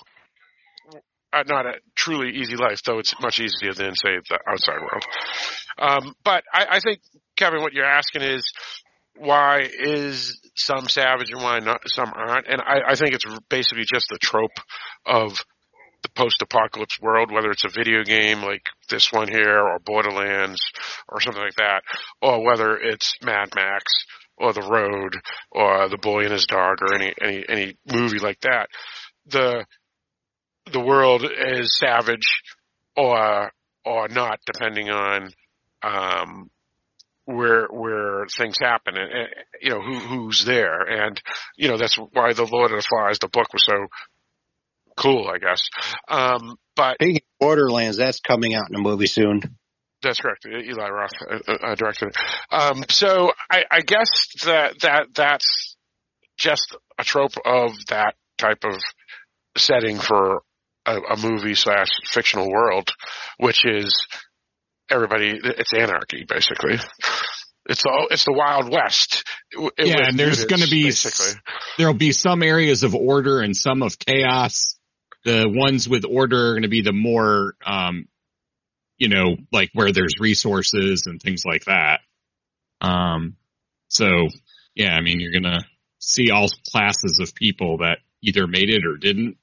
not a truly easy life. Though it's much easier than say the outside world. Um, but I, I think, Kevin, what you're asking is, why is some savage and why not some aren't? And I, I think it's basically just the trope of the post-apocalypse world, whether it's a video game like this one here or Borderlands or something like that, or whether it's Mad Max or The Road or The Boy and His Dog or any any any movie like that. The the world is savage or or not, depending on um where where things happen and, and you know who who's there, and you know that's why the Lord of the Flies, the book, was so cool, I guess. Um, but Speaking of Borderlands, that's coming out in a movie soon. That's correct. Eli Roth uh, uh, directed it. Um, so I, I guess that that that's just a trope of that type of setting for a, a movie slash fictional world, which is everybody. It's anarchy, basically. It's the it's the Wild West. It, yeah, and there's going to be basically. There'll be some areas of order and some of chaos. The ones with order are going to be the more, um, you know, like where there's resources and things like that. Um, so yeah, I mean, you're going to see all classes of people that either made it or didn't.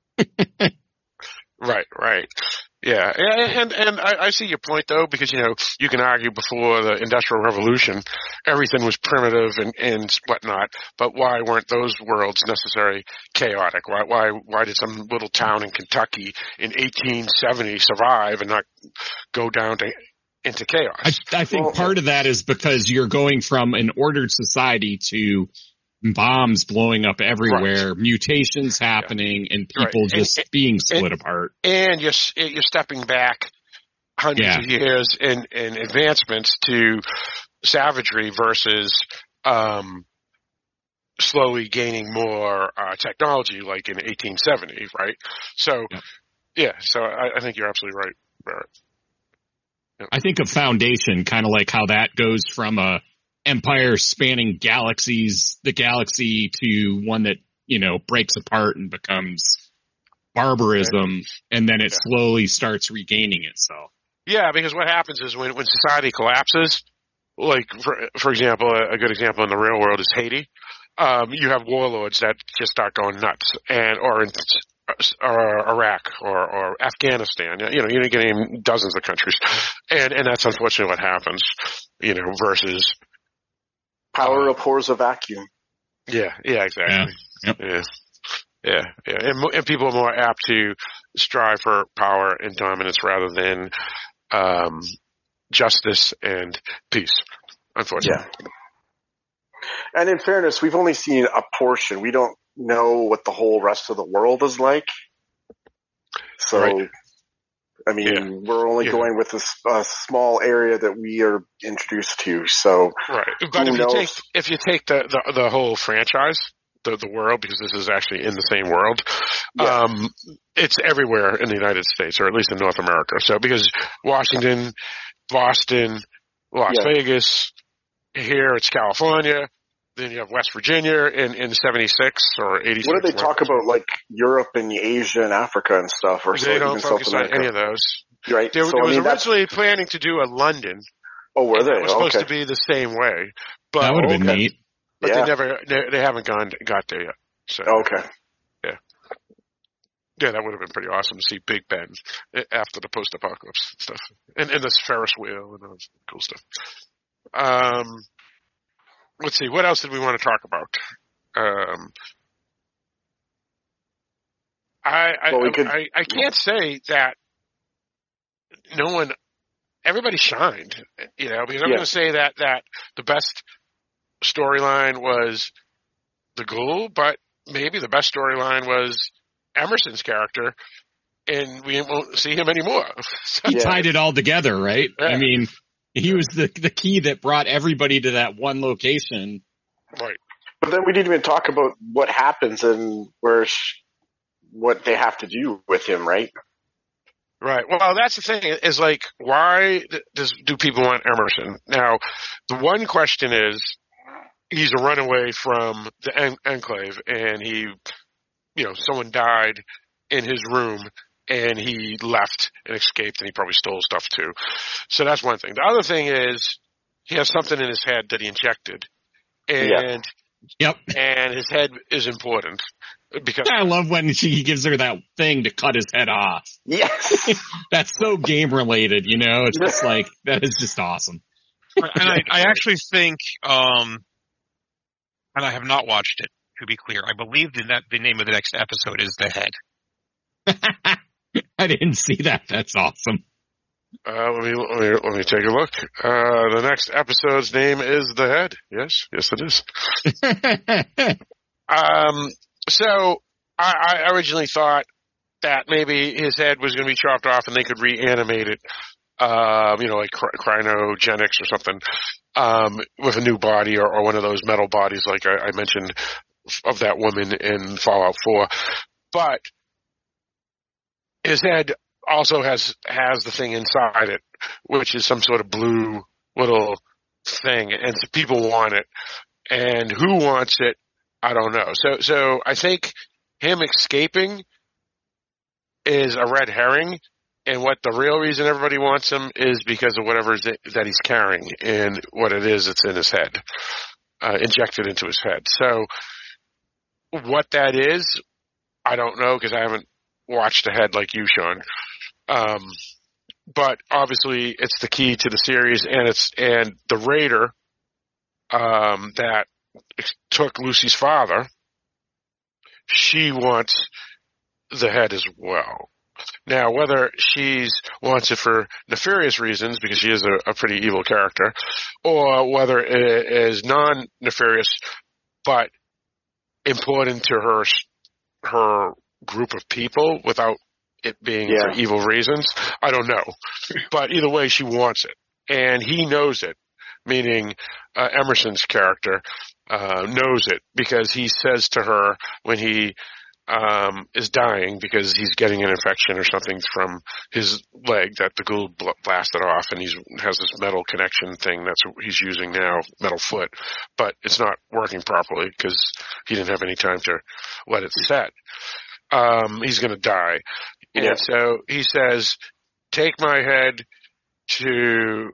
Right, right. Yeah, and and I, I see your point though, because you know you can argue before the Industrial Revolution, everything was primitive and, and whatnot. But why weren't those worlds necessarily chaotic? Why why why did some little town in Kentucky in eighteen seventy survive and not go down to into chaos? I, I think well, part of that is because you're going from an ordered society to bombs blowing up everywhere, right. mutations happening, yeah. and people right. just and, being split and, apart. And you're you're stepping back hundreds yeah. of years in, in advancements to savagery versus um, slowly gaining more uh, technology, like in eighteen seventy, right? So, yeah. yeah so I, I think you're absolutely right, Barrett. Yeah. I think of Foundation, kind of like how that goes from a empire spanning galaxies, the galaxy, to one that, you know, breaks apart and becomes barbarism, and then it yeah. slowly starts regaining itself. Yeah, because what happens is when, when society collapses, like, for, for example, a, a good example in the real world is Haiti, um, you have warlords that just start going nuts, and or in or Iraq or, or Afghanistan, you know, you're getting dozens of countries, and, and that's unfortunately what happens, you know, versus power abhors a vacuum. Yeah, yeah, exactly. Yeah, yep. yeah, yeah, yeah. And, and people are more apt to strive for power and dominance rather than um, justice and peace, unfortunately. Yeah. And in fairness, we've only seen a portion. We don't know what the whole rest of the world is like. So, right. I mean, yeah. we're only yeah. going with a, a small area that we are introduced to. So, right. But if you take if you take the, the the whole franchise, the the world, because this is actually in the same world, yeah. um, it's everywhere in the United States, or at least in North America. So, because Washington, Boston, Las yeah. Vegas, here it's California. Then you have West Virginia in, in seventy-six or eighty-six. What do they talk about, like Europe and Asia and Africa and stuff? Or they so don't focus on any of those. Right. They, so, they I was mean, originally that's... planning to do a London. Oh, were they? It was supposed okay. to be the same way. But, that would have been okay. neat. But yeah. they never, they, they haven't gone got there yet. So, okay. Yeah. Yeah, that would have been pretty awesome to see Big Ben after the post-apocalypse stuff. And, and this Ferris wheel and all this cool stuff. Um... Let's see. What else did we want to talk about? Um, I I, well, we could, I I can't say that no one, everybody shined. You know, because I'm yeah. going to say that that the best storyline was the Ghoul, but maybe the best storyline was Emerson's character, and we won't see him anymore. So, he tied it all together, right? Yeah. I mean. He was the the key that brought everybody to that one location. Right. But then we didn't even talk about what happens and where sh- what they have to do with him, right? Right. Well, that's the thing is like, why does do people want Emerson? Now, the one question is, he's a runaway from the en- enclave, and he, you know, someone died in his room. And he left and escaped, and he probably stole stuff too. So that's one thing. The other thing is he has something in his head that he injected, and yep, and his head is important because I love when she gives her that thing to cut his head off. Yes, that's so game related. You know, it's just like that is just awesome. And I, I actually think, um, and I have not watched it. To be clear, I believe that the name of the next episode is The Head. I didn't see that. That's awesome. Uh, let me, let me let me take a look. Uh, the next episode's name is The Head. Yes, yes, it is. um, so I, I originally thought that maybe his head was going to be chopped off and they could reanimate it uh, you know, like cry- cryogenics or something, um, with a new body or, or one of those metal bodies like I, I mentioned of that woman in Fallout four. But his head also has, has the thing inside it, which is some sort of blue little thing, and people want it. And who wants it? I don't know. So, so I think him escaping is a red herring, and what the real reason everybody wants him is because of whatever is it that he's carrying and what it is that's in his head, uh, injected into his head. So, what that is, I don't know because I haven't watched ahead like you, Sean. Um, but obviously, it's the key to the series, and it's and the Raider um, that took Lucy's father. She wants the head as well. Now, whether she wants it for nefarious reasons, because she is a, a pretty evil character, or whether it is non-nefarious but important to her her group of people without it being Yeah. for evil reasons, I don't know. But either way, she wants it. And he knows it, meaning uh, Emerson's character uh, knows it, because he says to her when he um, is dying because he's getting an infection or something from his leg that the ghoul bl- blasted off, and he has this metal connection thing that's what he's using now, metal foot, but it's not working properly because he didn't have any time to let it set. Um, he's going to die. And Yeah. so he says, take my head to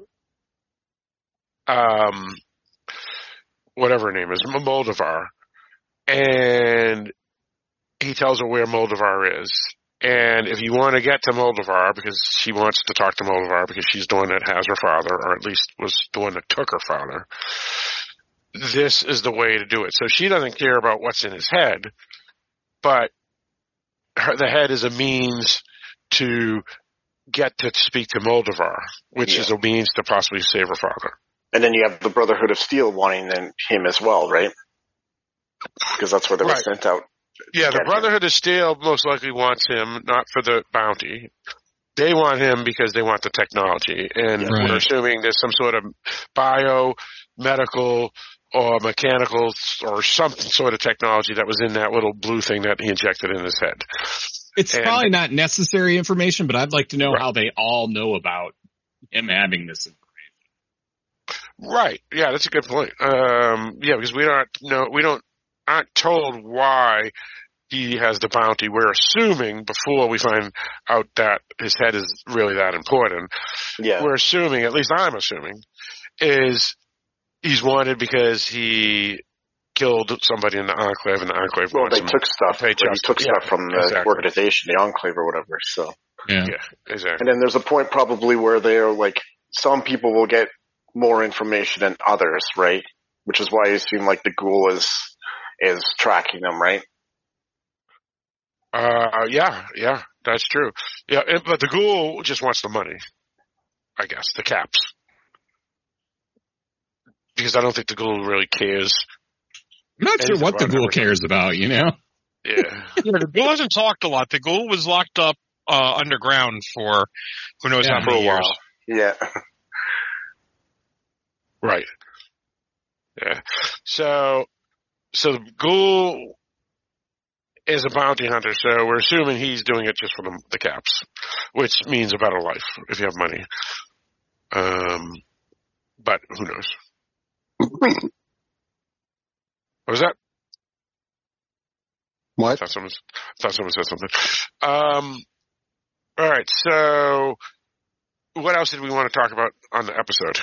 um, whatever her name is, Moldovar, and he tells her where Moldovar is. And if you want to get to Moldovar, because she wants to talk to Moldovar because she's the one that has her father, or at least was the one that took her father, this is the way to do it. So she doesn't care about what's in his head, but her, the head is a means to get to speak to Moldovar, which Yeah. is a means to possibly save her father. And then you have the Brotherhood of Steel wanting them, him as well, right? Because that's where they were Right. sent out. Yeah, the Get him. Brotherhood of Steel most likely wants him, not for the bounty. They want him because they want the technology. And Right. we're assuming there's some sort of bio, medical, or mechanical, or some sort of technology that was in that little blue thing that he injected in his head. It's And- probably not necessary information, but I'd like to know Right. how they all know about him having this. Right. Yeah, that's a good point. Um, yeah, because we don't know, we don't, aren't told why he has the bounty. We're assuming before we find out that his head is really that important. Yeah. We're assuming, at least I'm assuming, is he's wanted because he killed somebody in the Enclave, and the Enclave Well, wants they him took stuff. to pay Like, he justice. took Yeah, stuff from the exactly. organization, the Enclave or whatever. So, Yeah. Yeah, exactly. and then there's a point probably where they're like, some people will get more information than others, right? Which is why you seem like the ghoul is is tracking them, right? Uh, yeah, yeah, that's true. Yeah, it- but the ghoul just wants the money, I guess, the caps. Because I don't think the ghoul really cares. I'm not sure Anything what the about ghoul everything. cares about, you know? Yeah. Yeah, the ghoul hasn't talked a lot. The ghoul was locked up uh, underground for who knows Yeah, how For a many years. while. Yeah. Right. Yeah. So, so the ghoul is a bounty hunter, so we're assuming he's doing it just for the, the caps, which means a better life if you have money. Um, but who knows? What was that? I What? thought someone, I thought someone said something. Um, all right. So, what else did we want to talk about on the episode?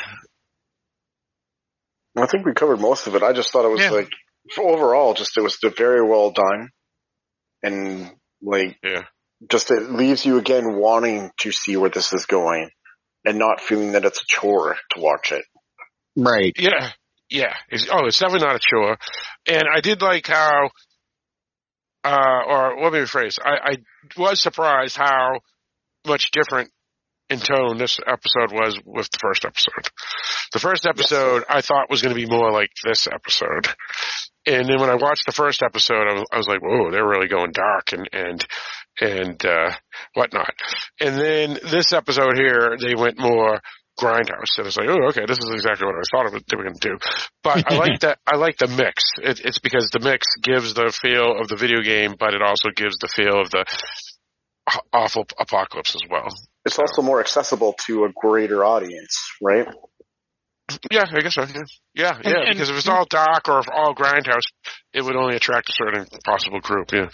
I think we covered most of it. I just thought it was Yeah. like, overall, just it was very well done. And like, Yeah. just it leaves you again wanting to see where this is going and not feeling that it's a chore to watch it. Right. Yeah, yeah. It's, oh, it's definitely not a chore. And I did like how, uh, or let me rephrase, I, I was surprised how much different in tone this episode was with the first episode. The first episode I thought was going to be more like this episode. And then when I watched the first episode, I was, I was like, whoa, they're really going dark and, and, and uh, whatnot. And then this episode here, they went more Grindhouse, and it's like, oh, okay, this is exactly what I thought they were going to do. But I like that. I like the mix. It, it's because the mix gives the feel of the video game, but it also gives the feel of the awful apocalypse as well. It's also more accessible to a greater audience, right? Yeah, I guess so. Yeah, yeah, And- yeah and- because if it's all dark or if all Grindhouse, it would only attract a certain possible group. Yeah.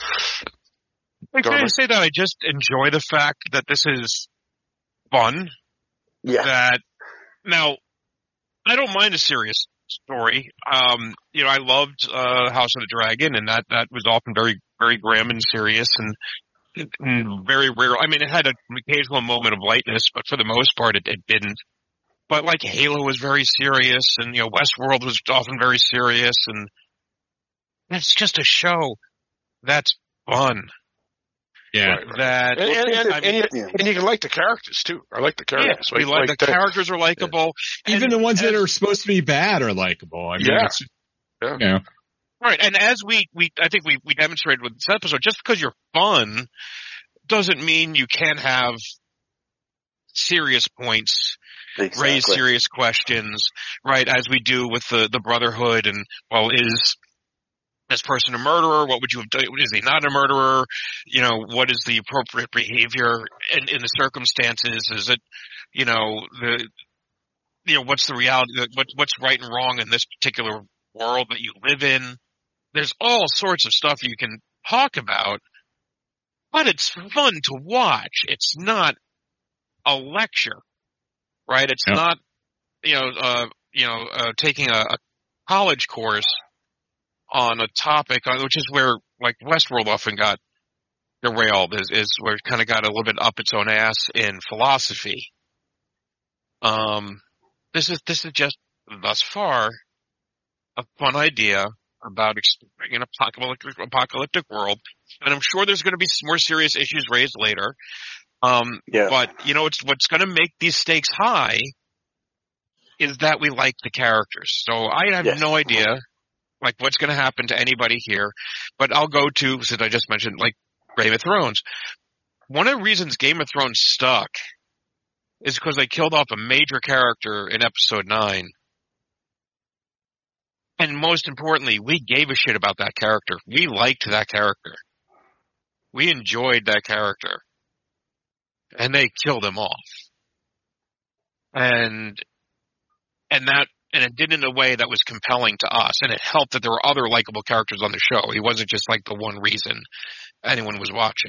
I Go on, can Mike. say that I just enjoy the fact that this is fun. Yeah. That now, I don't mind a serious story. Um, you know, I loved uh, House of the Dragon, and that that was often very very grim and serious, and, and very rare. I mean, it had an occasional moment of lightness, but for the most part, it, it didn't. But like Halo was very serious, and you know, Westworld was often very serious, and it's just a show that's fun. Yeah. Right. That And, and, and, I and, mean, you, yeah. and you can like the characters too. I like the yeah, characters. we like, the, characters are likable. Even And the ones that as- are supposed to be bad are likable. I mean, Yeah. it's, Yeah. you know, Right, and as we, we I think we, we demonstrated with this episode, just because you're fun doesn't mean you can't have serious points, Exactly. raise serious questions, right, as we do with the, the Brotherhood, and, well, is this person a murderer? What would you have done? Is he not a murderer? You know, what is the appropriate behavior in, in the circumstances? Is it, you know, the, you know, what's the reality, what, what's right and wrong in this particular world that you live in? There's all sorts of stuff you can talk about, but it's fun to watch. It's not a lecture, right? It's Yeah. not, you know, uh, you know, uh, taking a, a college course on a topic, uh, which is where, like, Westworld often got derailed, is, is where it kind of got a little bit up its own ass in philosophy. Um, this is, this is just, thus far, a fun idea about exploring an apocalyptic, apocalyptic world. And I'm sure there's going to be some more serious issues raised later. Um, Yeah. but, you know, it's, what's going to make these stakes high is that we like the characters. So I have Yes. no idea, like, what's going to happen to anybody here. But I'll go to, since I just mentioned, like, Game of Thrones. One of the reasons Game of Thrones stuck is because they killed off a major character in episode nine. And most importantly, we gave a shit about that character. We liked that character. We enjoyed that character. And they killed him off. And, and that, and it did it in a way that was compelling to us. And it helped that there were other likable characters on the show. He wasn't just like the one reason anyone was watching.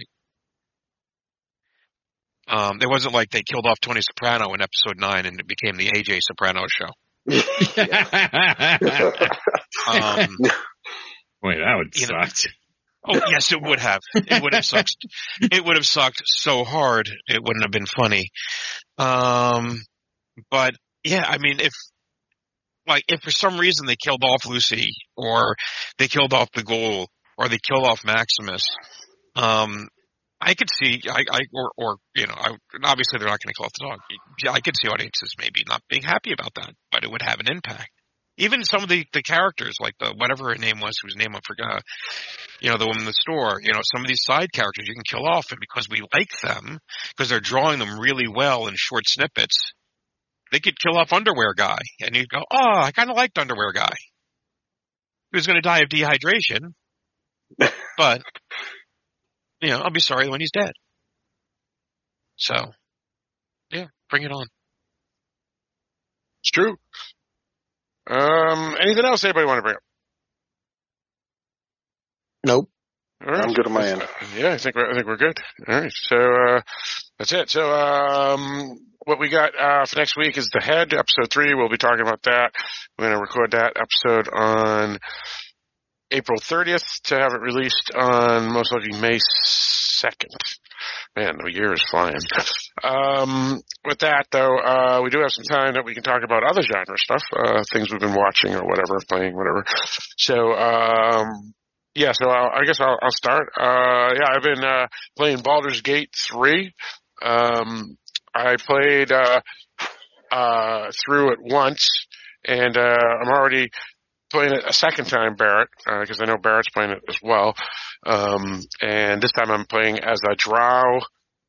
Um, it wasn't like they killed off Tony Soprano in episode nine and it became the A J Soprano show. Um, Boy, that would You know, suck. oh yes, it would have. It would have sucked. It would have sucked so hard. It wouldn't have been funny. Um, but yeah, I mean, if like if for some reason they killed off Lucy, or they killed off the Ghoul, or they killed off Maximus, um, I could see, I, I or or you know, I, obviously they're not going to kill off the dog. Yeah, I could see audiences maybe not being happy about that, but it would have an impact. Even some of the, the characters, like the whatever her name was, whose name I forgot, you know, the woman in the store, you know, some of these side characters you can kill off, and because we like them, because they're drawing them really well in short snippets, they could kill off Underwear Guy, and you'd go, oh, I kind of liked Underwear Guy. He was going to die of dehydration, but, you know, I'll be sorry when he's dead. So, yeah, bring it on. It's true. Um, anything else anybody want to bring up? Nope. All right. I'm good on my end. Yeah, I think we're, I think we're good. All right. So, uh, that's it. So, um, what we got, uh, for next week is The Head, episode three. We'll be talking about that. We're going to record that episode on April thirtieth to have it released on most likely May second. Man, the year is flying. Um, with that, though, uh, we do have some time that we can talk about other genre stuff, uh, things we've been watching or whatever, playing, whatever. So, um, yeah, so I'll, I guess I'll, I'll start. Uh, yeah, I've been, uh, playing Baldur's Gate three. Um, I played, uh, uh, through it once, and, uh, I'm already playing it a second time, Barrett, because uh, I know Barrett's playing it as well. Um, and this time I'm playing as a drow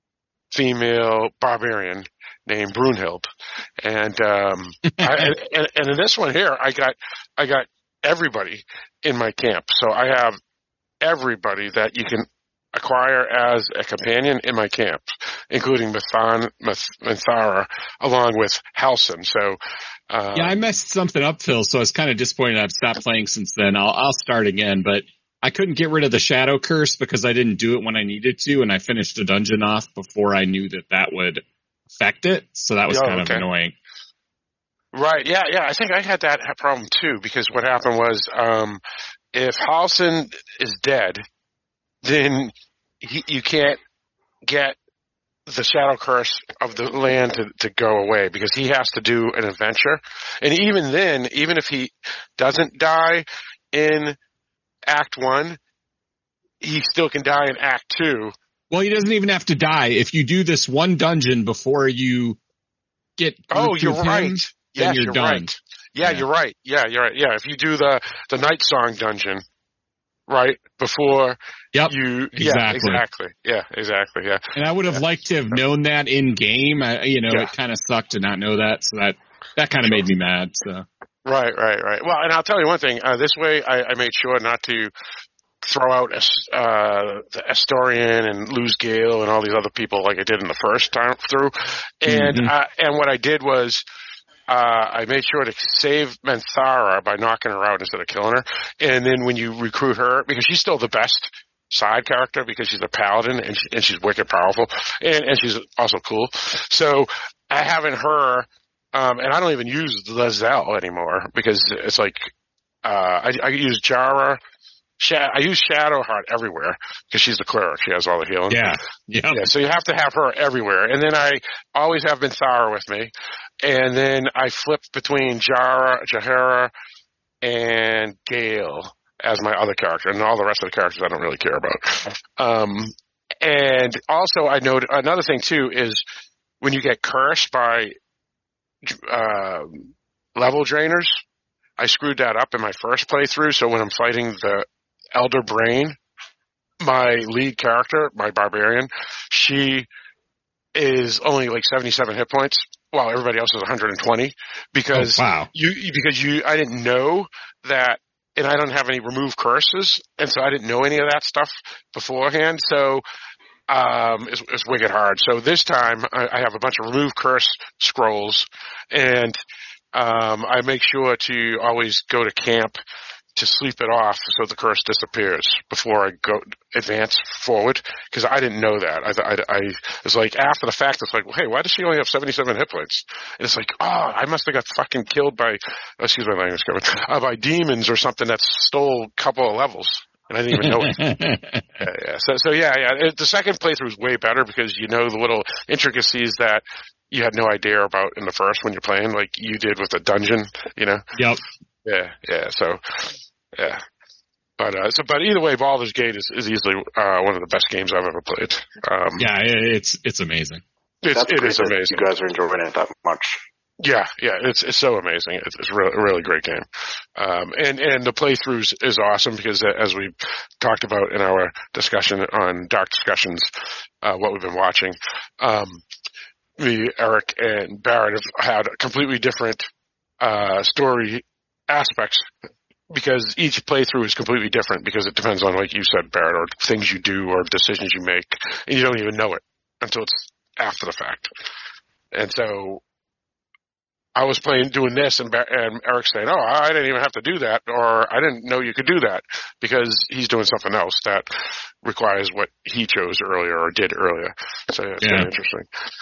female barbarian named Brunhild. And, um, I, and, and in this one here, I got, I got everybody in my camp. So I have everybody that you can acquire as a companion in my camp, including Mithan, Minthara, along with Halsin. So, um, yeah, I messed something up, Phil, so I was kind of disappointed I've stopped playing since then. I'll, I'll start again, but I couldn't get rid of the Shadow Curse because I didn't do it when I needed to, and I finished the dungeon off before I knew that that would affect it, so that was oh, kind okay. of annoying. Right, yeah, yeah, I think I had that problem too, because what happened was, um, if Halsin is dead, then he, you can't get the Shadow Curse of the land to, to go away, because he has to do an adventure. And even then, even if he doesn't die in Act One, he still can die in Act Two. Well, he doesn't even have to die. If you do this one dungeon before you get oh, you're him, right. then yes, you're, you're done. right. Yeah, yeah, you're right. Yeah, you're right. Yeah, if you do the the Night Song dungeon right before yep, you, exactly. yeah, exactly. Yeah, exactly. Yeah. And I would have yeah. liked to have known that in game. I, you know, yeah. it kind of sucked to not know that, so that that kind of made me mad. So. Right, right, right. Well, and I'll tell you one thing. Uh, this way, I, I made sure not to throw out uh, the Astorian and lose Gale and all these other people like I did in the first time through. And mm-hmm. uh, and what I did was uh, I made sure to save Minthara by knocking her out instead of killing her. And then when you recruit her, because she's still the best side character because she's a paladin and, she, and she's wicked powerful and, and she's also cool. So I having her. Um, and I don't even use Lae'zel anymore because it's like, uh, I, I use Jara, Sha- I use Shadowheart everywhere because she's the cleric. She has all the healing. Yeah. Yep. Yeah. So you have to have her everywhere. And then I always have Minthara with me. And then I flip between Jara, Jaheira, and Gale as my other character. And all the rest of the characters I don't really care about. Um, and also I noted another thing too is when you get cursed by Uh, level drainers, I screwed that up in my first playthrough, so when I'm fighting the Elder Brain, my lead character, my barbarian, she is only like seventy-seven hit points, while everybody else is one hundred twenty, because oh, wow. you, because you, I didn't know that, and I don't have any remove curses, and so I didn't know any of that stuff beforehand, so Um, it's, it's wicked hard. So this time I, I have a bunch of remove curse scrolls, and um, I make sure to always go to camp to sleep it off so the curse disappears before I go advance forward, because I didn't know that. I, I, I it's like after the fact, it's like, well, hey, why does she only have seventy-seven hit points? And it's like, oh, I must have got fucking killed by, excuse my language, Kevin, uh, by demons or something that stole a couple of levels. And I didn't even know it. yeah, yeah. So, so yeah, yeah. It, the second playthrough is way better because you know the little intricacies that you had no idea about in the first when you're playing, like you did with the dungeon, you know? Yep. Yeah, yeah. So, yeah. But, uh, so, but either way, Baldur's Gate is, is easily, uh, one of the best games I've ever played. Um, yeah, it's, it's amazing. It's, That's it is great that amazing. You guys are enjoying it that much. Yeah, yeah, it's it's so amazing. It's, it's really, a really great game, um, and and the playthroughs is awesome because as we talked about in our discussion on Dark Discussions, uh, what we've been watching, um, me, Eric, and Barrett have had completely different uh, story aspects because each playthrough is completely different because it depends on, like you said, Barrett, or things you do or decisions you make, and you don't even know it until it's after the fact, and so. I was playing, doing this, and, and Eric's saying, oh, I didn't even have to do that, or I didn't know you could do that, because he's doing something else that requires what he chose earlier or did earlier. So yeah, it's yeah. very interesting.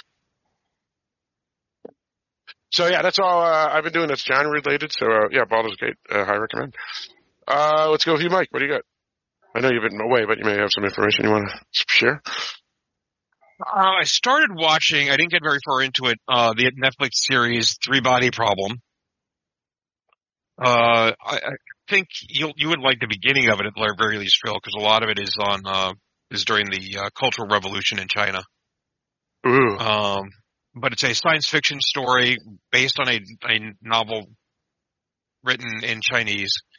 So yeah, that's all uh, I've been doing that's genre related. So uh, yeah, Baldur's Gate, uh, highly recommend. Uh, let's go with you, Mike. What do you got? I know you've been away, but you may have some information you want to share. Uh, I started watching, I didn't get very far into it, uh, the Netflix series Three Body Problem. Uh, I, I think you'll, you would like the beginning of it at the very least, Phil, because a lot of it is on, uh, is during the, uh, Cultural Revolution in China. Ooh. Um, but it's a science fiction story based on a, a novel written in Chinese.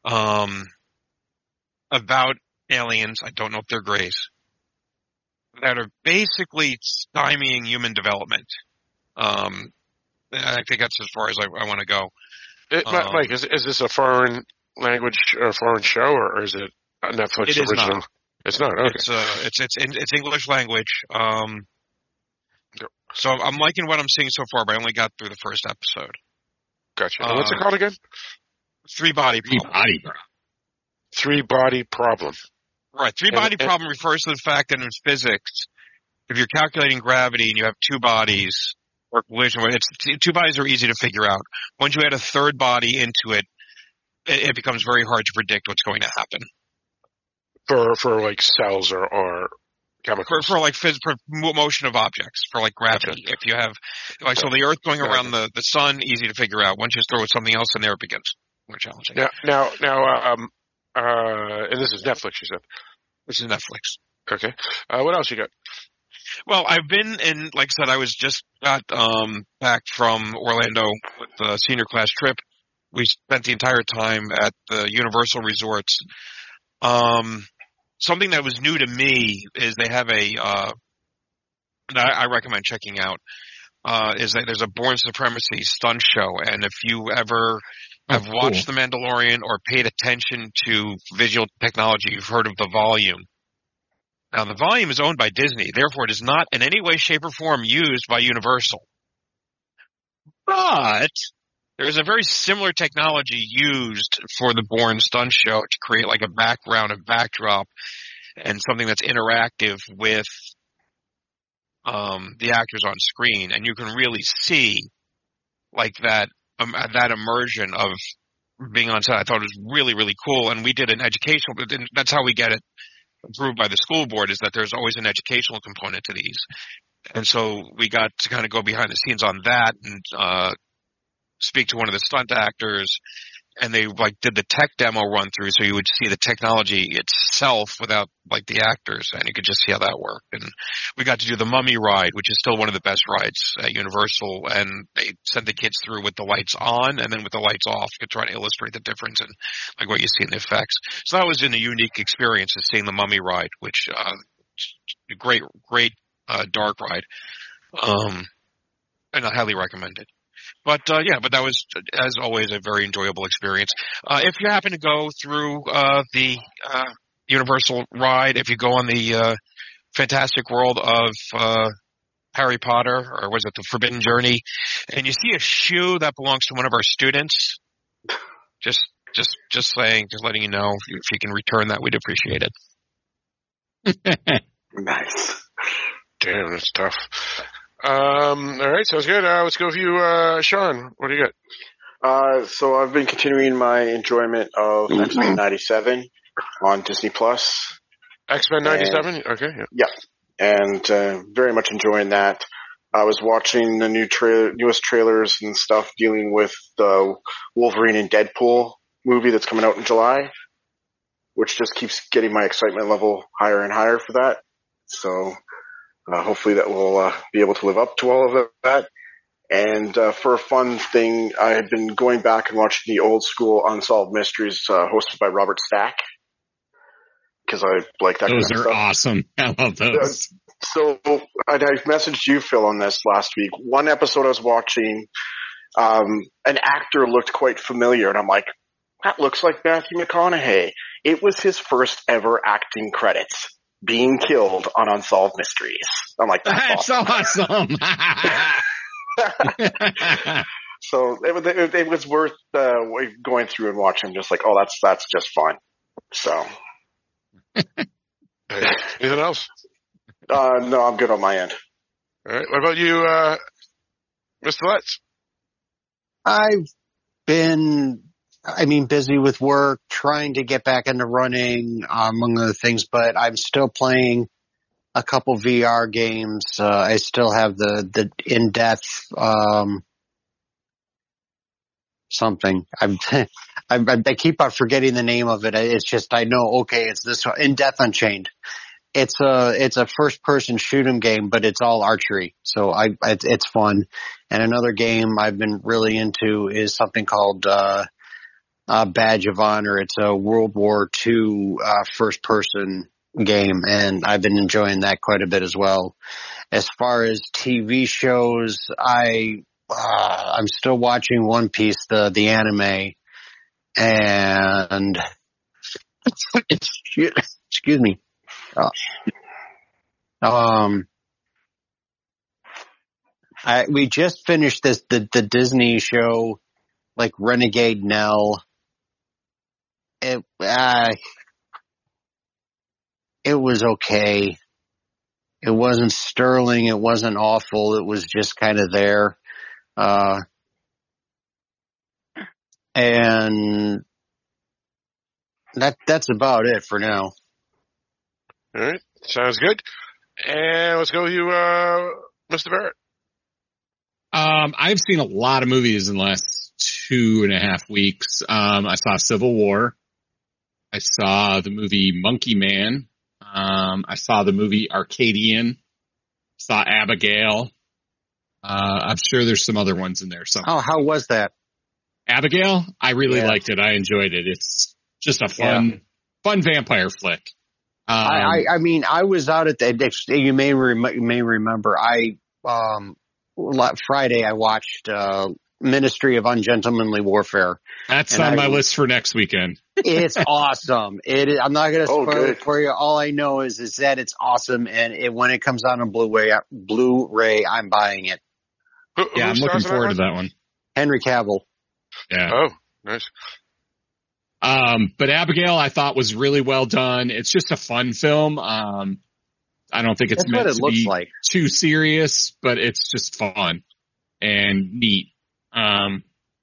um, about aliens. I don't know if they're Greys, that are basically stymieing human development. Um, I think that's as far as I, I want to go. It, Um, Mike, is is this a foreign language or foreign show, or is it a Netflix It is original? not. It's not. Okay. It's uh, it's it's it's English language. Um, so I'm liking what I'm seeing so far, but I only got through the first episode. Gotcha. And what's it uh, called again? Three body Three problem. body problem. Three body problem. Right. Three And- body and- problem refers to the fact that in physics, if you're calculating gravity and you have two bodies or collision, it's two bodies are easy to figure out. Once you add a third body into it, it, it becomes very hard to predict what's going to happen. For for like cells or or For, chemicals. for like phys- for mo- motion of objects, for like gravity. If you have, like, so the Earth going around the, the sun, easy to figure out. Once you throw something else in there, it becomes more challenging. Now now now um uh and this is Netflix, you said. This is Netflix. Okay. Uh, what else you got? Well, I've been in, like I said, I was just got um, back from Orlando with the senior class trip. We spent the entire time at the Universal Resorts. Um, something that was new to me is they have a, uh, that I recommend checking out, uh, is that there's a Bourne Supremacy stunt show. And if you ever have Oh, cool. watched The Mandalorian or paid attention to visual technology, you've heard of the Volume. Now, the Volume is owned by Disney. Therefore, it is not in any way, shape, or form used by Universal. But there is a very similar technology used for the Bourne stunt show to create like a background, a backdrop, and something that's interactive with um, the actors on screen. And you can really see like that um, that immersion of being on set. I thought it was really, really cool. And we did an educational – that's how we get it approved by the school board, is that there's always an educational component to these. And so we got to kind of go behind the scenes on that and uh, speak to one of the stunt actors, and they like did the tech demo run through, so you would see the technology itself without like the actors, and you could just see how that worked. And we got to do the Mummy ride, which is still one of the best rides at Universal, and they sent the kids through with the lights on and then with the lights off to try to illustrate the difference and like what you see in the effects. So that was in a unique experience, is seeing the Mummy ride, which uh, great, great uh, dark ride, um, and I highly recommend it. But, uh, yeah, but that was, as always, a very enjoyable experience. Uh, if you happen to go through, uh, the, uh, Universal ride, if you go on the, uh, Fantastic World of, uh, Harry Potter, or was it the Forbidden Journey, and you see a shoe that belongs to one of our students, just, just, just saying, just letting you know, if you, if you can return that, we'd appreciate it. Nice. Damn, that's tough. Um, all right, sounds good. Uh, let's go with you, uh, Sean. What do you got? Uh, so I've been continuing my enjoyment of X-Men ninety-seven on Disney Plus. X-Men ninety-seven? Okay, yeah. Yeah, and uh, very much enjoying that. I was watching the new tra- newest trailers and stuff dealing with the Wolverine and Deadpool movie that's coming out in July, which just keeps getting my excitement level higher and higher for that. So uh, hopefully that will uh, be able to live up to all of that. And uh, for a fun thing, I had been going back and watching the old school Unsolved Mysteries uh, hosted by Robert Stack, because I like that Those kind of are stuff. awesome. I love those. So I, I messaged you, Phil, on this last week. One episode I was watching, um, an actor looked quite familiar, and I'm like, that looks like Matthew McConaughey. It was his first ever acting credits, being killed on Unsolved Mysteries. I'm like, that's, That's awesome. awesome. So it, it, it was worth uh, going through and watching. Just like, oh, that's that's just fun. So, Hey, anything else? uh, no, I'm good on my end. All right. What about you, uh, Mister Letts? I've been, I mean, busy with work, trying to get back into running, among other things, but I'm still playing a couple V R games. Uh, I still have the, the in-depth, um, something. I'm, I, I keep on forgetting the name of it. It's just, I know, okay, it's this one, In Death Unchained. It's a, it's a first person shoot 'em game, but it's all archery. So I, it's, it's fun. And another game I've been really into is something called, uh, uh, Badge of Honor. It's a World War Two uh, first-person game, and I've been enjoying that quite a bit as well. As far as T V shows, I uh, I'm still watching One Piece, the the anime, and excuse me. Uh, um, I we just finished this the the Disney show, like Renegade Nell. It uh, it was okay. It wasn't sterling. It wasn't awful. It was just kind of there. Uh, and that, that's about it for now. All right. Sounds good. And let's go with you, uh, Mister Barrett. Um, I've seen a lot of movies in the last two and a half weeks. Um, I saw Civil War. I saw the movie Monkey Man. Um, I saw the movie Arcadian, saw Abigail. Uh, I'm sure there's some other ones in there. So, oh, how was that? Abigail? I really yeah. liked it. I enjoyed it. It's just a fun, yeah. fun vampire flick. Um, I, I, I mean, I was out at the, you may, rem- you may remember, I, um, Friday I watched, uh, Ministry of Ungentlemanly Warfare. That's and on I, my list for next weekend. It's awesome. It is, I'm not going to spoil oh, it for you. All I know is, is that it's awesome. And it, when it comes out on Blu-ray, Blu-ray, I'm buying it. Who, yeah, I'm looking forward to that one. Henry Cavill. Yeah. Oh, nice. Um, but Abigail, I thought was really well done. It's just a fun film. Um, I don't think it's That's meant what it to looks be like. too serious, but it's just fun and neat. Um,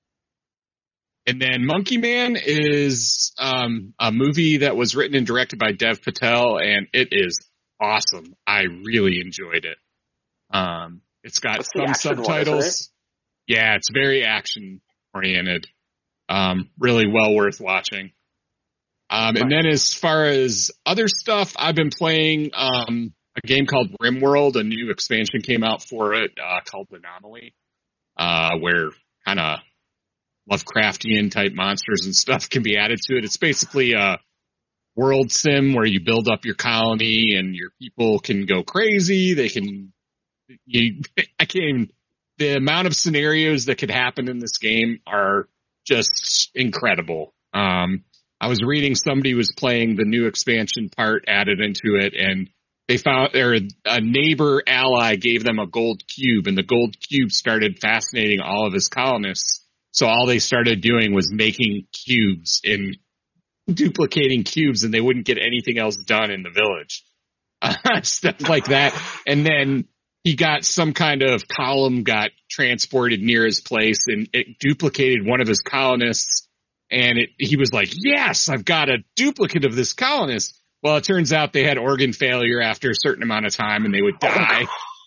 and then Monkey Man is um, a movie that was written and directed by Dev Patel, and it is awesome. I really enjoyed it. Um, it's got That's some subtitles. One, it? Yeah, it's very action oriented. Um, really well worth watching. Um, and then as far as other stuff, I've been playing um, a game called RimWorld. A new expansion came out for it uh, called Anomaly, uh, where kind of Lovecraftian type monsters and stuff can be added to it. It's basically a world sim where you build up your colony and your people can go crazy. They can, you, I can't even, the amount of scenarios that could happen in this game are just incredible. Um, I was reading somebody was playing the new expansion part added into it, and they found, or a neighbor ally gave them a gold cube, and the gold cube started fascinating all of his colonists. So all they started doing was making cubes and duplicating cubes, and they wouldn't get anything else done in the village. Uh, stuff like that. And then he got some kind of column got transported near his place, and it duplicated one of his colonists. And it, he was like, yes, I've got a duplicate of this colonist. Well, it turns out they had organ failure after a certain amount of time, and they would die.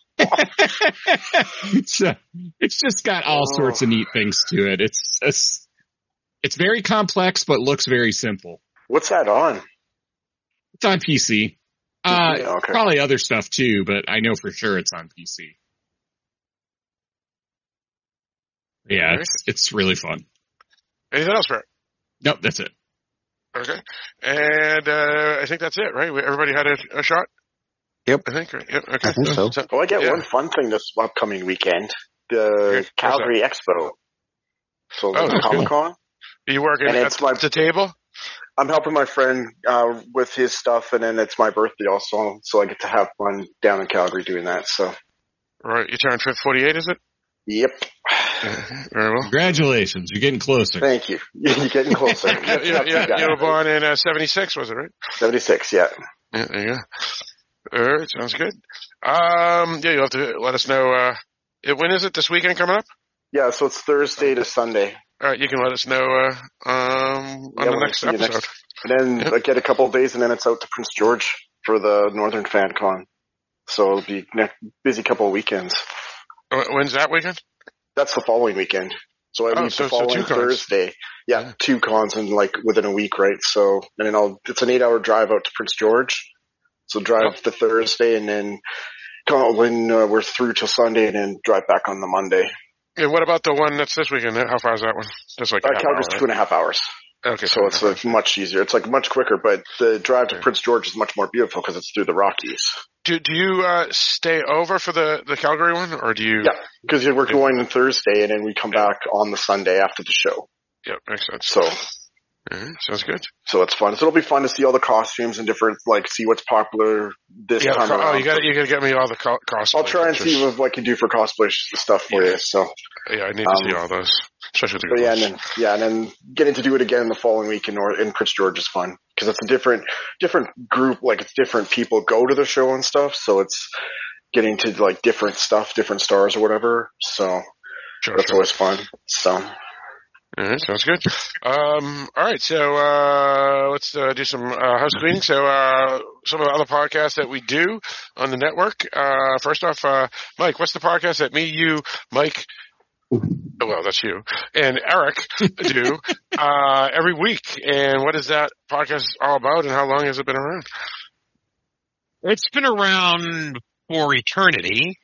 So it's just got all oh. sorts of neat things to it. It's, it's it's very complex, but looks very simple. What's that on? It's on P C. Uh, yeah, okay. Probably other stuff too, but I know for sure it's on P C. Yeah, it's it's really fun. Anything else, Brett? Nope, that's it. Okay. And uh, I think that's it, right? Everybody had a, a shot? Yep. I think, right? Yep. Okay. I think so. so Oh, I get yeah. one fun thing this upcoming weekend. The Okay. Calgary Expo. So Oh, the that's Comic Con. Are you working And at it's my- the table? I'm helping my friend uh, with his stuff, and then it's my birthday also, so I get to have fun down in Calgary doing that. So, Right. You turned forty-eight, is it? yep. Very well. Congratulations, you're getting closer. Thank you. You're getting closer. Yeah, yeah, yeah, you were born in uh, seventy-six, was it, right? seventy-six, yeah. Yeah, there you go. All right, sounds good. Um, yeah, you'll have to let us know. Uh, it- when is it? This weekend coming up? Yeah, so it's Thursday to Sunday. All right, you can let us know uh, um, on Yeah, the we'll next see you episode. next- And then Yep. I get a couple of days, and then it's out to Prince George for the Northern Fan Con. So it'll be a busy couple of weekends. Uh, When's that weekend? That's the following weekend. So I Oh, leave so- the so two following cons. Thursday. Yeah, Yeah. two cons in like within a week, right? So and then I'll it's an eight hour drive out to Prince George. So drive Yep. the Thursday and then come when uh, we're through till Sunday, and then drive back on the Monday. And what about the one that's this weekend? How far is that one? Just like a Uh, half Calgary's hour, two and a half hours. Okay. So it's like much easier. It's like much quicker, but the drive to Prince George is much more beautiful because it's through the Rockies. Do do you uh, stay over for the, the Calgary one, or do you? Yeah, because we're going on Thursday and then we come back on the Sunday after the show. Yeah, makes sense. So. Mm-hmm. Sounds good. So it's fun. So it'll be fun to see all the costumes and different, like, see what's popular this yeah, time co- around. Oh, you got you got to get me all the co- cosplay. I'll try and pictures. see what I can do for cosplay stuff for yeah. you. So yeah, I need to um, see all those, especially the but good yeah, ones. and then yeah, and then getting to do it again the following week in North in Prince George is fun because it's a different different group. Like it's different people go to the show and stuff. So it's getting to like different stuff, different stars or whatever. So Sure, that's sure. always fun. So. All right, sounds good. Um, all right, so uh, let's uh, do some uh, house cleaning. So uh, some of the other podcasts that we do on the network. Uh, first off, uh, Mike, what's the podcast that me, you, Mike, well, that's you, and Eric do uh, every week? And what is that podcast all about, and how long has it been around? It's been around for eternity.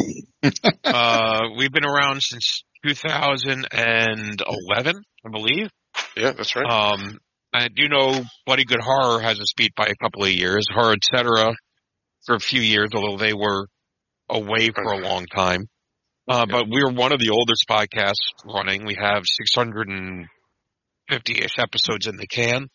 uh, we've been around since two thousand eleven, I believe. Yeah, that's right. Um, I do know Bloody Good Horror has us beat by a couple of years. Horror Et Cetera for a few years, although they were away for a long time. Uh, but we're one of the oldest podcasts running. We have six hundred fifty-ish episodes in the can.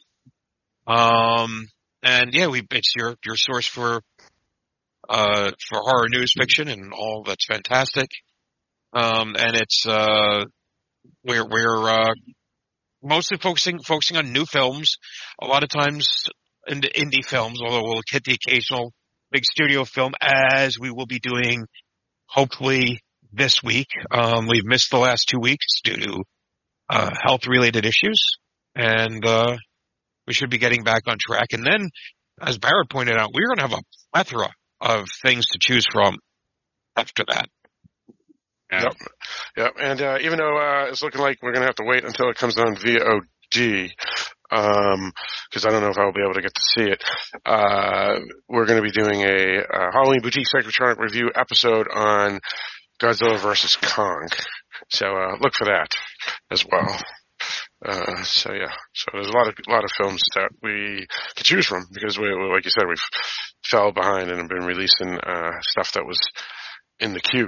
Um, and yeah, we, it's your, your source for, uh, for horror news fiction and all that's fantastic. Um, and it's, uh, we're, we're, uh, mostly focusing, focusing on new films. A lot of times into indie films, although we'll hit the occasional big studio film as we will be doing hopefully this week. Um, we've missed the last two weeks due to, uh, health related issues and, uh, we should be getting back on track. And then, as Barrett pointed out, we're going to have a plethora of things to choose from after that. Yep. Yep. And, uh, even though, uh, it's looking like we're going to have to wait until it comes on V O D, um, cause I don't know if I'll be able to get to see it, uh, we're going to be doing a, uh, Halloween Boutique Psychotronic review episode on Godzilla versus Kong. So, uh, look for that as well. Uh, so yeah, so there's a lot of, a lot of films that we could choose from because we, like you said, we've fell behind and have been releasing, uh, stuff that was in the queue.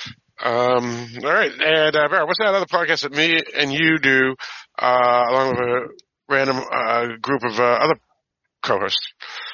Um, all right. And, uh, Barrett, what's that other podcast that me and you do, uh, along with a random, uh, group of, uh, other co-hosts?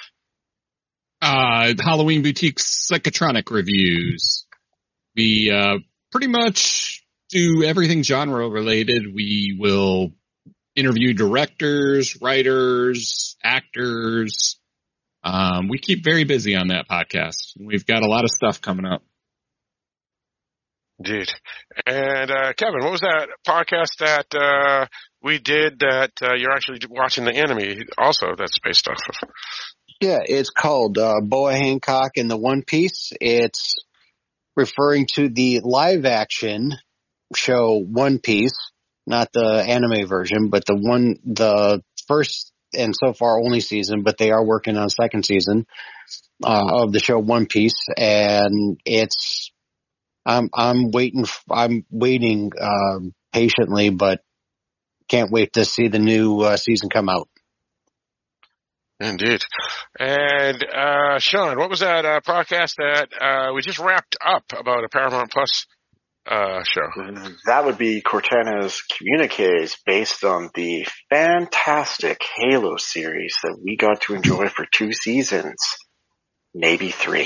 Uh, Halloween Boutique Psychotronic reviews. We, uh, pretty much do everything genre related. We will interview directors, writers, actors. Um, we keep very busy on that podcast. We've got a lot of stuff coming up. Indeed. And, uh, Kevin, what was that podcast that, uh, we did that, uh, you're actually watching the anime also that's based off of? Yeah, it's called, uh, Boa Hancock and the One Piece. It's referring to the live action show One Piece, not the anime version, but the one, the first and so far only season, but they are working on a second season, uh, of the show One Piece. And it's, I'm, I'm waiting, I'm waiting, um, patiently, but can't wait to see the new uh, season come out. Indeed. And, uh, Sean, what was that, uh, podcast that, uh, we just wrapped up about a Paramount Plus, uh, show? That would be Cortana's Communiques, based on the fantastic Halo series that we got to enjoy for two seasons, maybe three.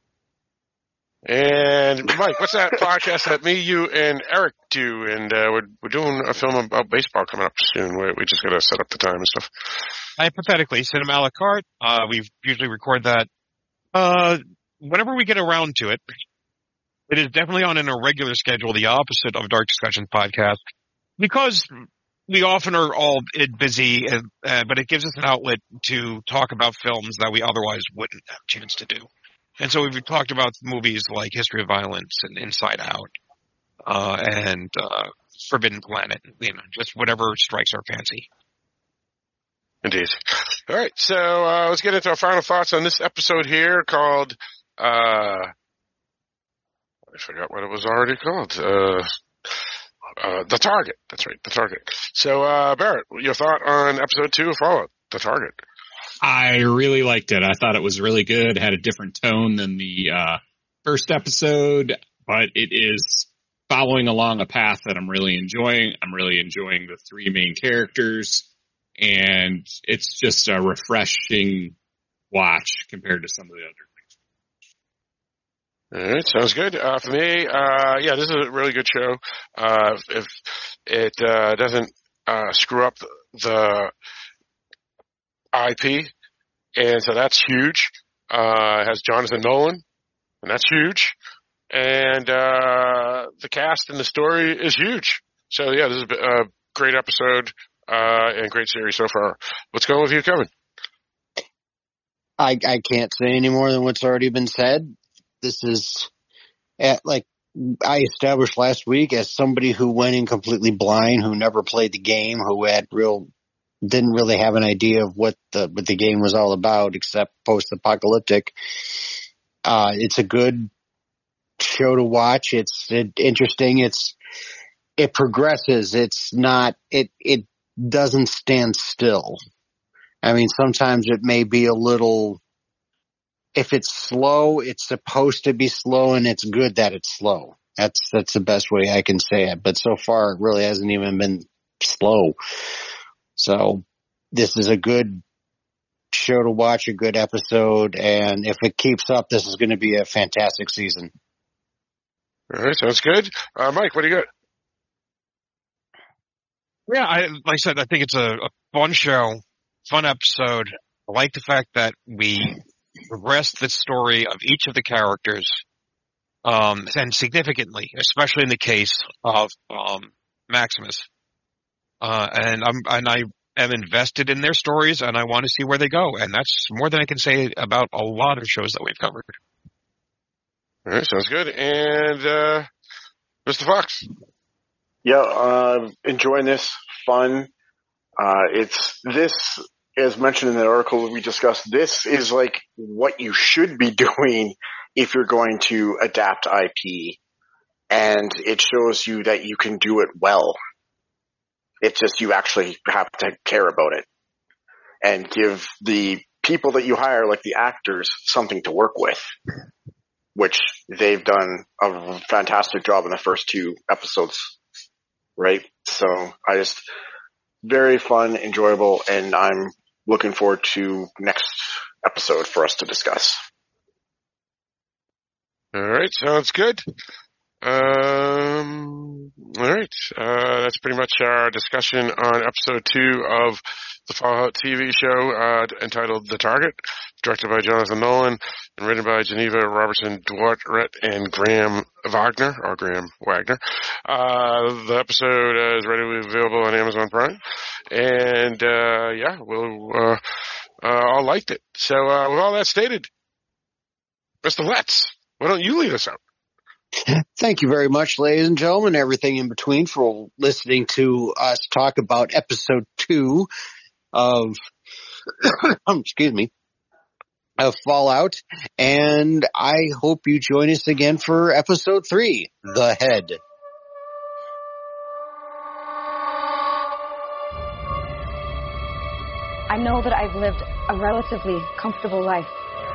And Mike, what's that podcast that me, you, and Eric do? And uh, we're we're doing a film about baseball coming up soon. We, we just got to set up the time and stuff. Hypothetically, Cinema a la carte. Uh, we usually record that uh, whenever we get around to it. It is definitely on an irregular schedule, the opposite of Dark Discussion podcast, because we often are all busy, uh, uh, but it gives us an outlet to talk about films that we otherwise wouldn't have a chance to do. And so we've talked about movies like History of Violence and Inside Out, uh, and, uh, Forbidden Planet, you know, just whatever strikes our fancy. Indeed. All right. So, uh, let's get into our final thoughts on this episode here called, uh, I forgot what it was already called. Uh, Uh, The Target. That's right, The Target. So, uh, Barrett, your thought on episode two of Fallout, The Target? I really liked it. I thought it was really good. It had a different tone than the uh, first episode, but it is following along a path that I'm really enjoying. I'm really enjoying the three main characters, and it's just a refreshing watch compared to some of the other things. All right, sounds good. Uh, for me, uh, yeah, this is a really good show. Uh, if it uh, doesn't uh, screw up the I P, and so that's huge. Uh, it has Jonathan Nolan, and that's huge. And uh, the cast and the story is huge. So, yeah, this is a great episode uh, and great series so far. What's going with you, Kevin? I, I can't say any more than what's already been said. This is, at, like I established last week, as somebody who went in completely blind, who never played the game, who had real, didn't really have an idea of what the what the game was all about, except post-apocalyptic. Uh, it's a good show to watch. It's it, interesting. It's it progresses. It's not. It it doesn't stand still. I mean, sometimes it may be a little. If it's slow, it's supposed to be slow, and it's good that it's slow. That's that's the best way I can say it. But so far, it really hasn't even been slow. So this is a good show to watch, a good episode, and if it keeps up, this is going to be a fantastic season. All right, sounds good. Uh, Mike, what do you got? Yeah, I, like I said, I think it's a, a fun show, fun episode. I like the fact that we progressed the story of each of the characters, um, and significantly, especially in the case of um, Maximus. Uh, and I'm and I am invested in their stories, and I want to see where they go. And that's more than I can say about a lot of shows that we've covered. All right, sounds good. And uh, Mister Fox? Yeah, uh, enjoying this. Fun. Uh, it's this, as mentioned in the article we discussed, this is like what you should be doing if you're going to adapt I P. And it shows you that you can do it well. It's just you actually have to care about it and give the people that you hire, like the actors, something to work with, which they've done a fantastic job in the first two episodes, right? So I just, very fun, enjoyable, and I'm looking forward to next episode for us to discuss. All right, sounds good. Um, all right, uh, that's pretty much our discussion on episode two of the Fallout T V show uh, entitled The Target, directed by Jonathan Nolan and written by Geneva Robertson Dwart and Graham Wagner, or Graham Wagner. Uh, the episode uh, is readily available on Amazon Prime, and uh, yeah, we'll uh, uh, all liked it. So uh, with all that stated, Mister Letts, why don't you lead us out? Thank you very much, ladies and gentlemen, everything in between, for listening to us talk about episode two of, excuse me, of Fallout. And I hope you join us again for episode three, The Head. I know that I've lived a relatively comfortable life.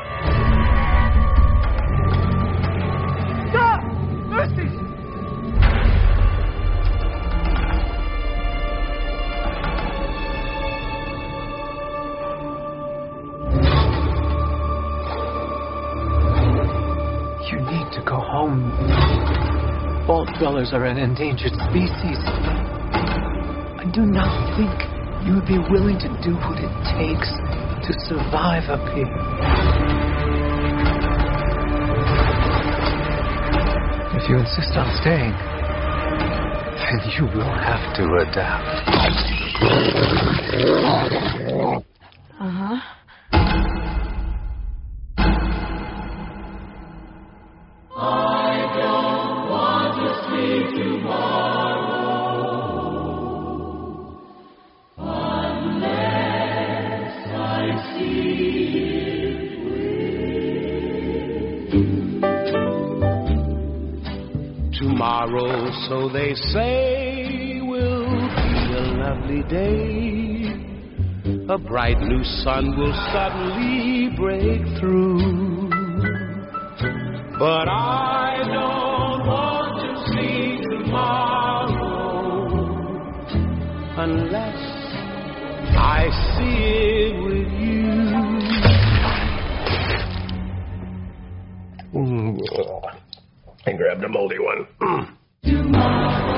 You need to go home. Vault dwellers are an endangered species. I do not think you would be willing to do what it takes to survive up here. If you insist on staying, then you will have to adapt. Uh-huh. I don't want to sleep tomorrow unless I see it with. Tomorrow Tomorrow, so they say, will be a lovely day. A bright new sun will suddenly break through. But I don't want to see tomorrow unless I see it with you. Mm. I grabbed a moldy one. Tomorrow.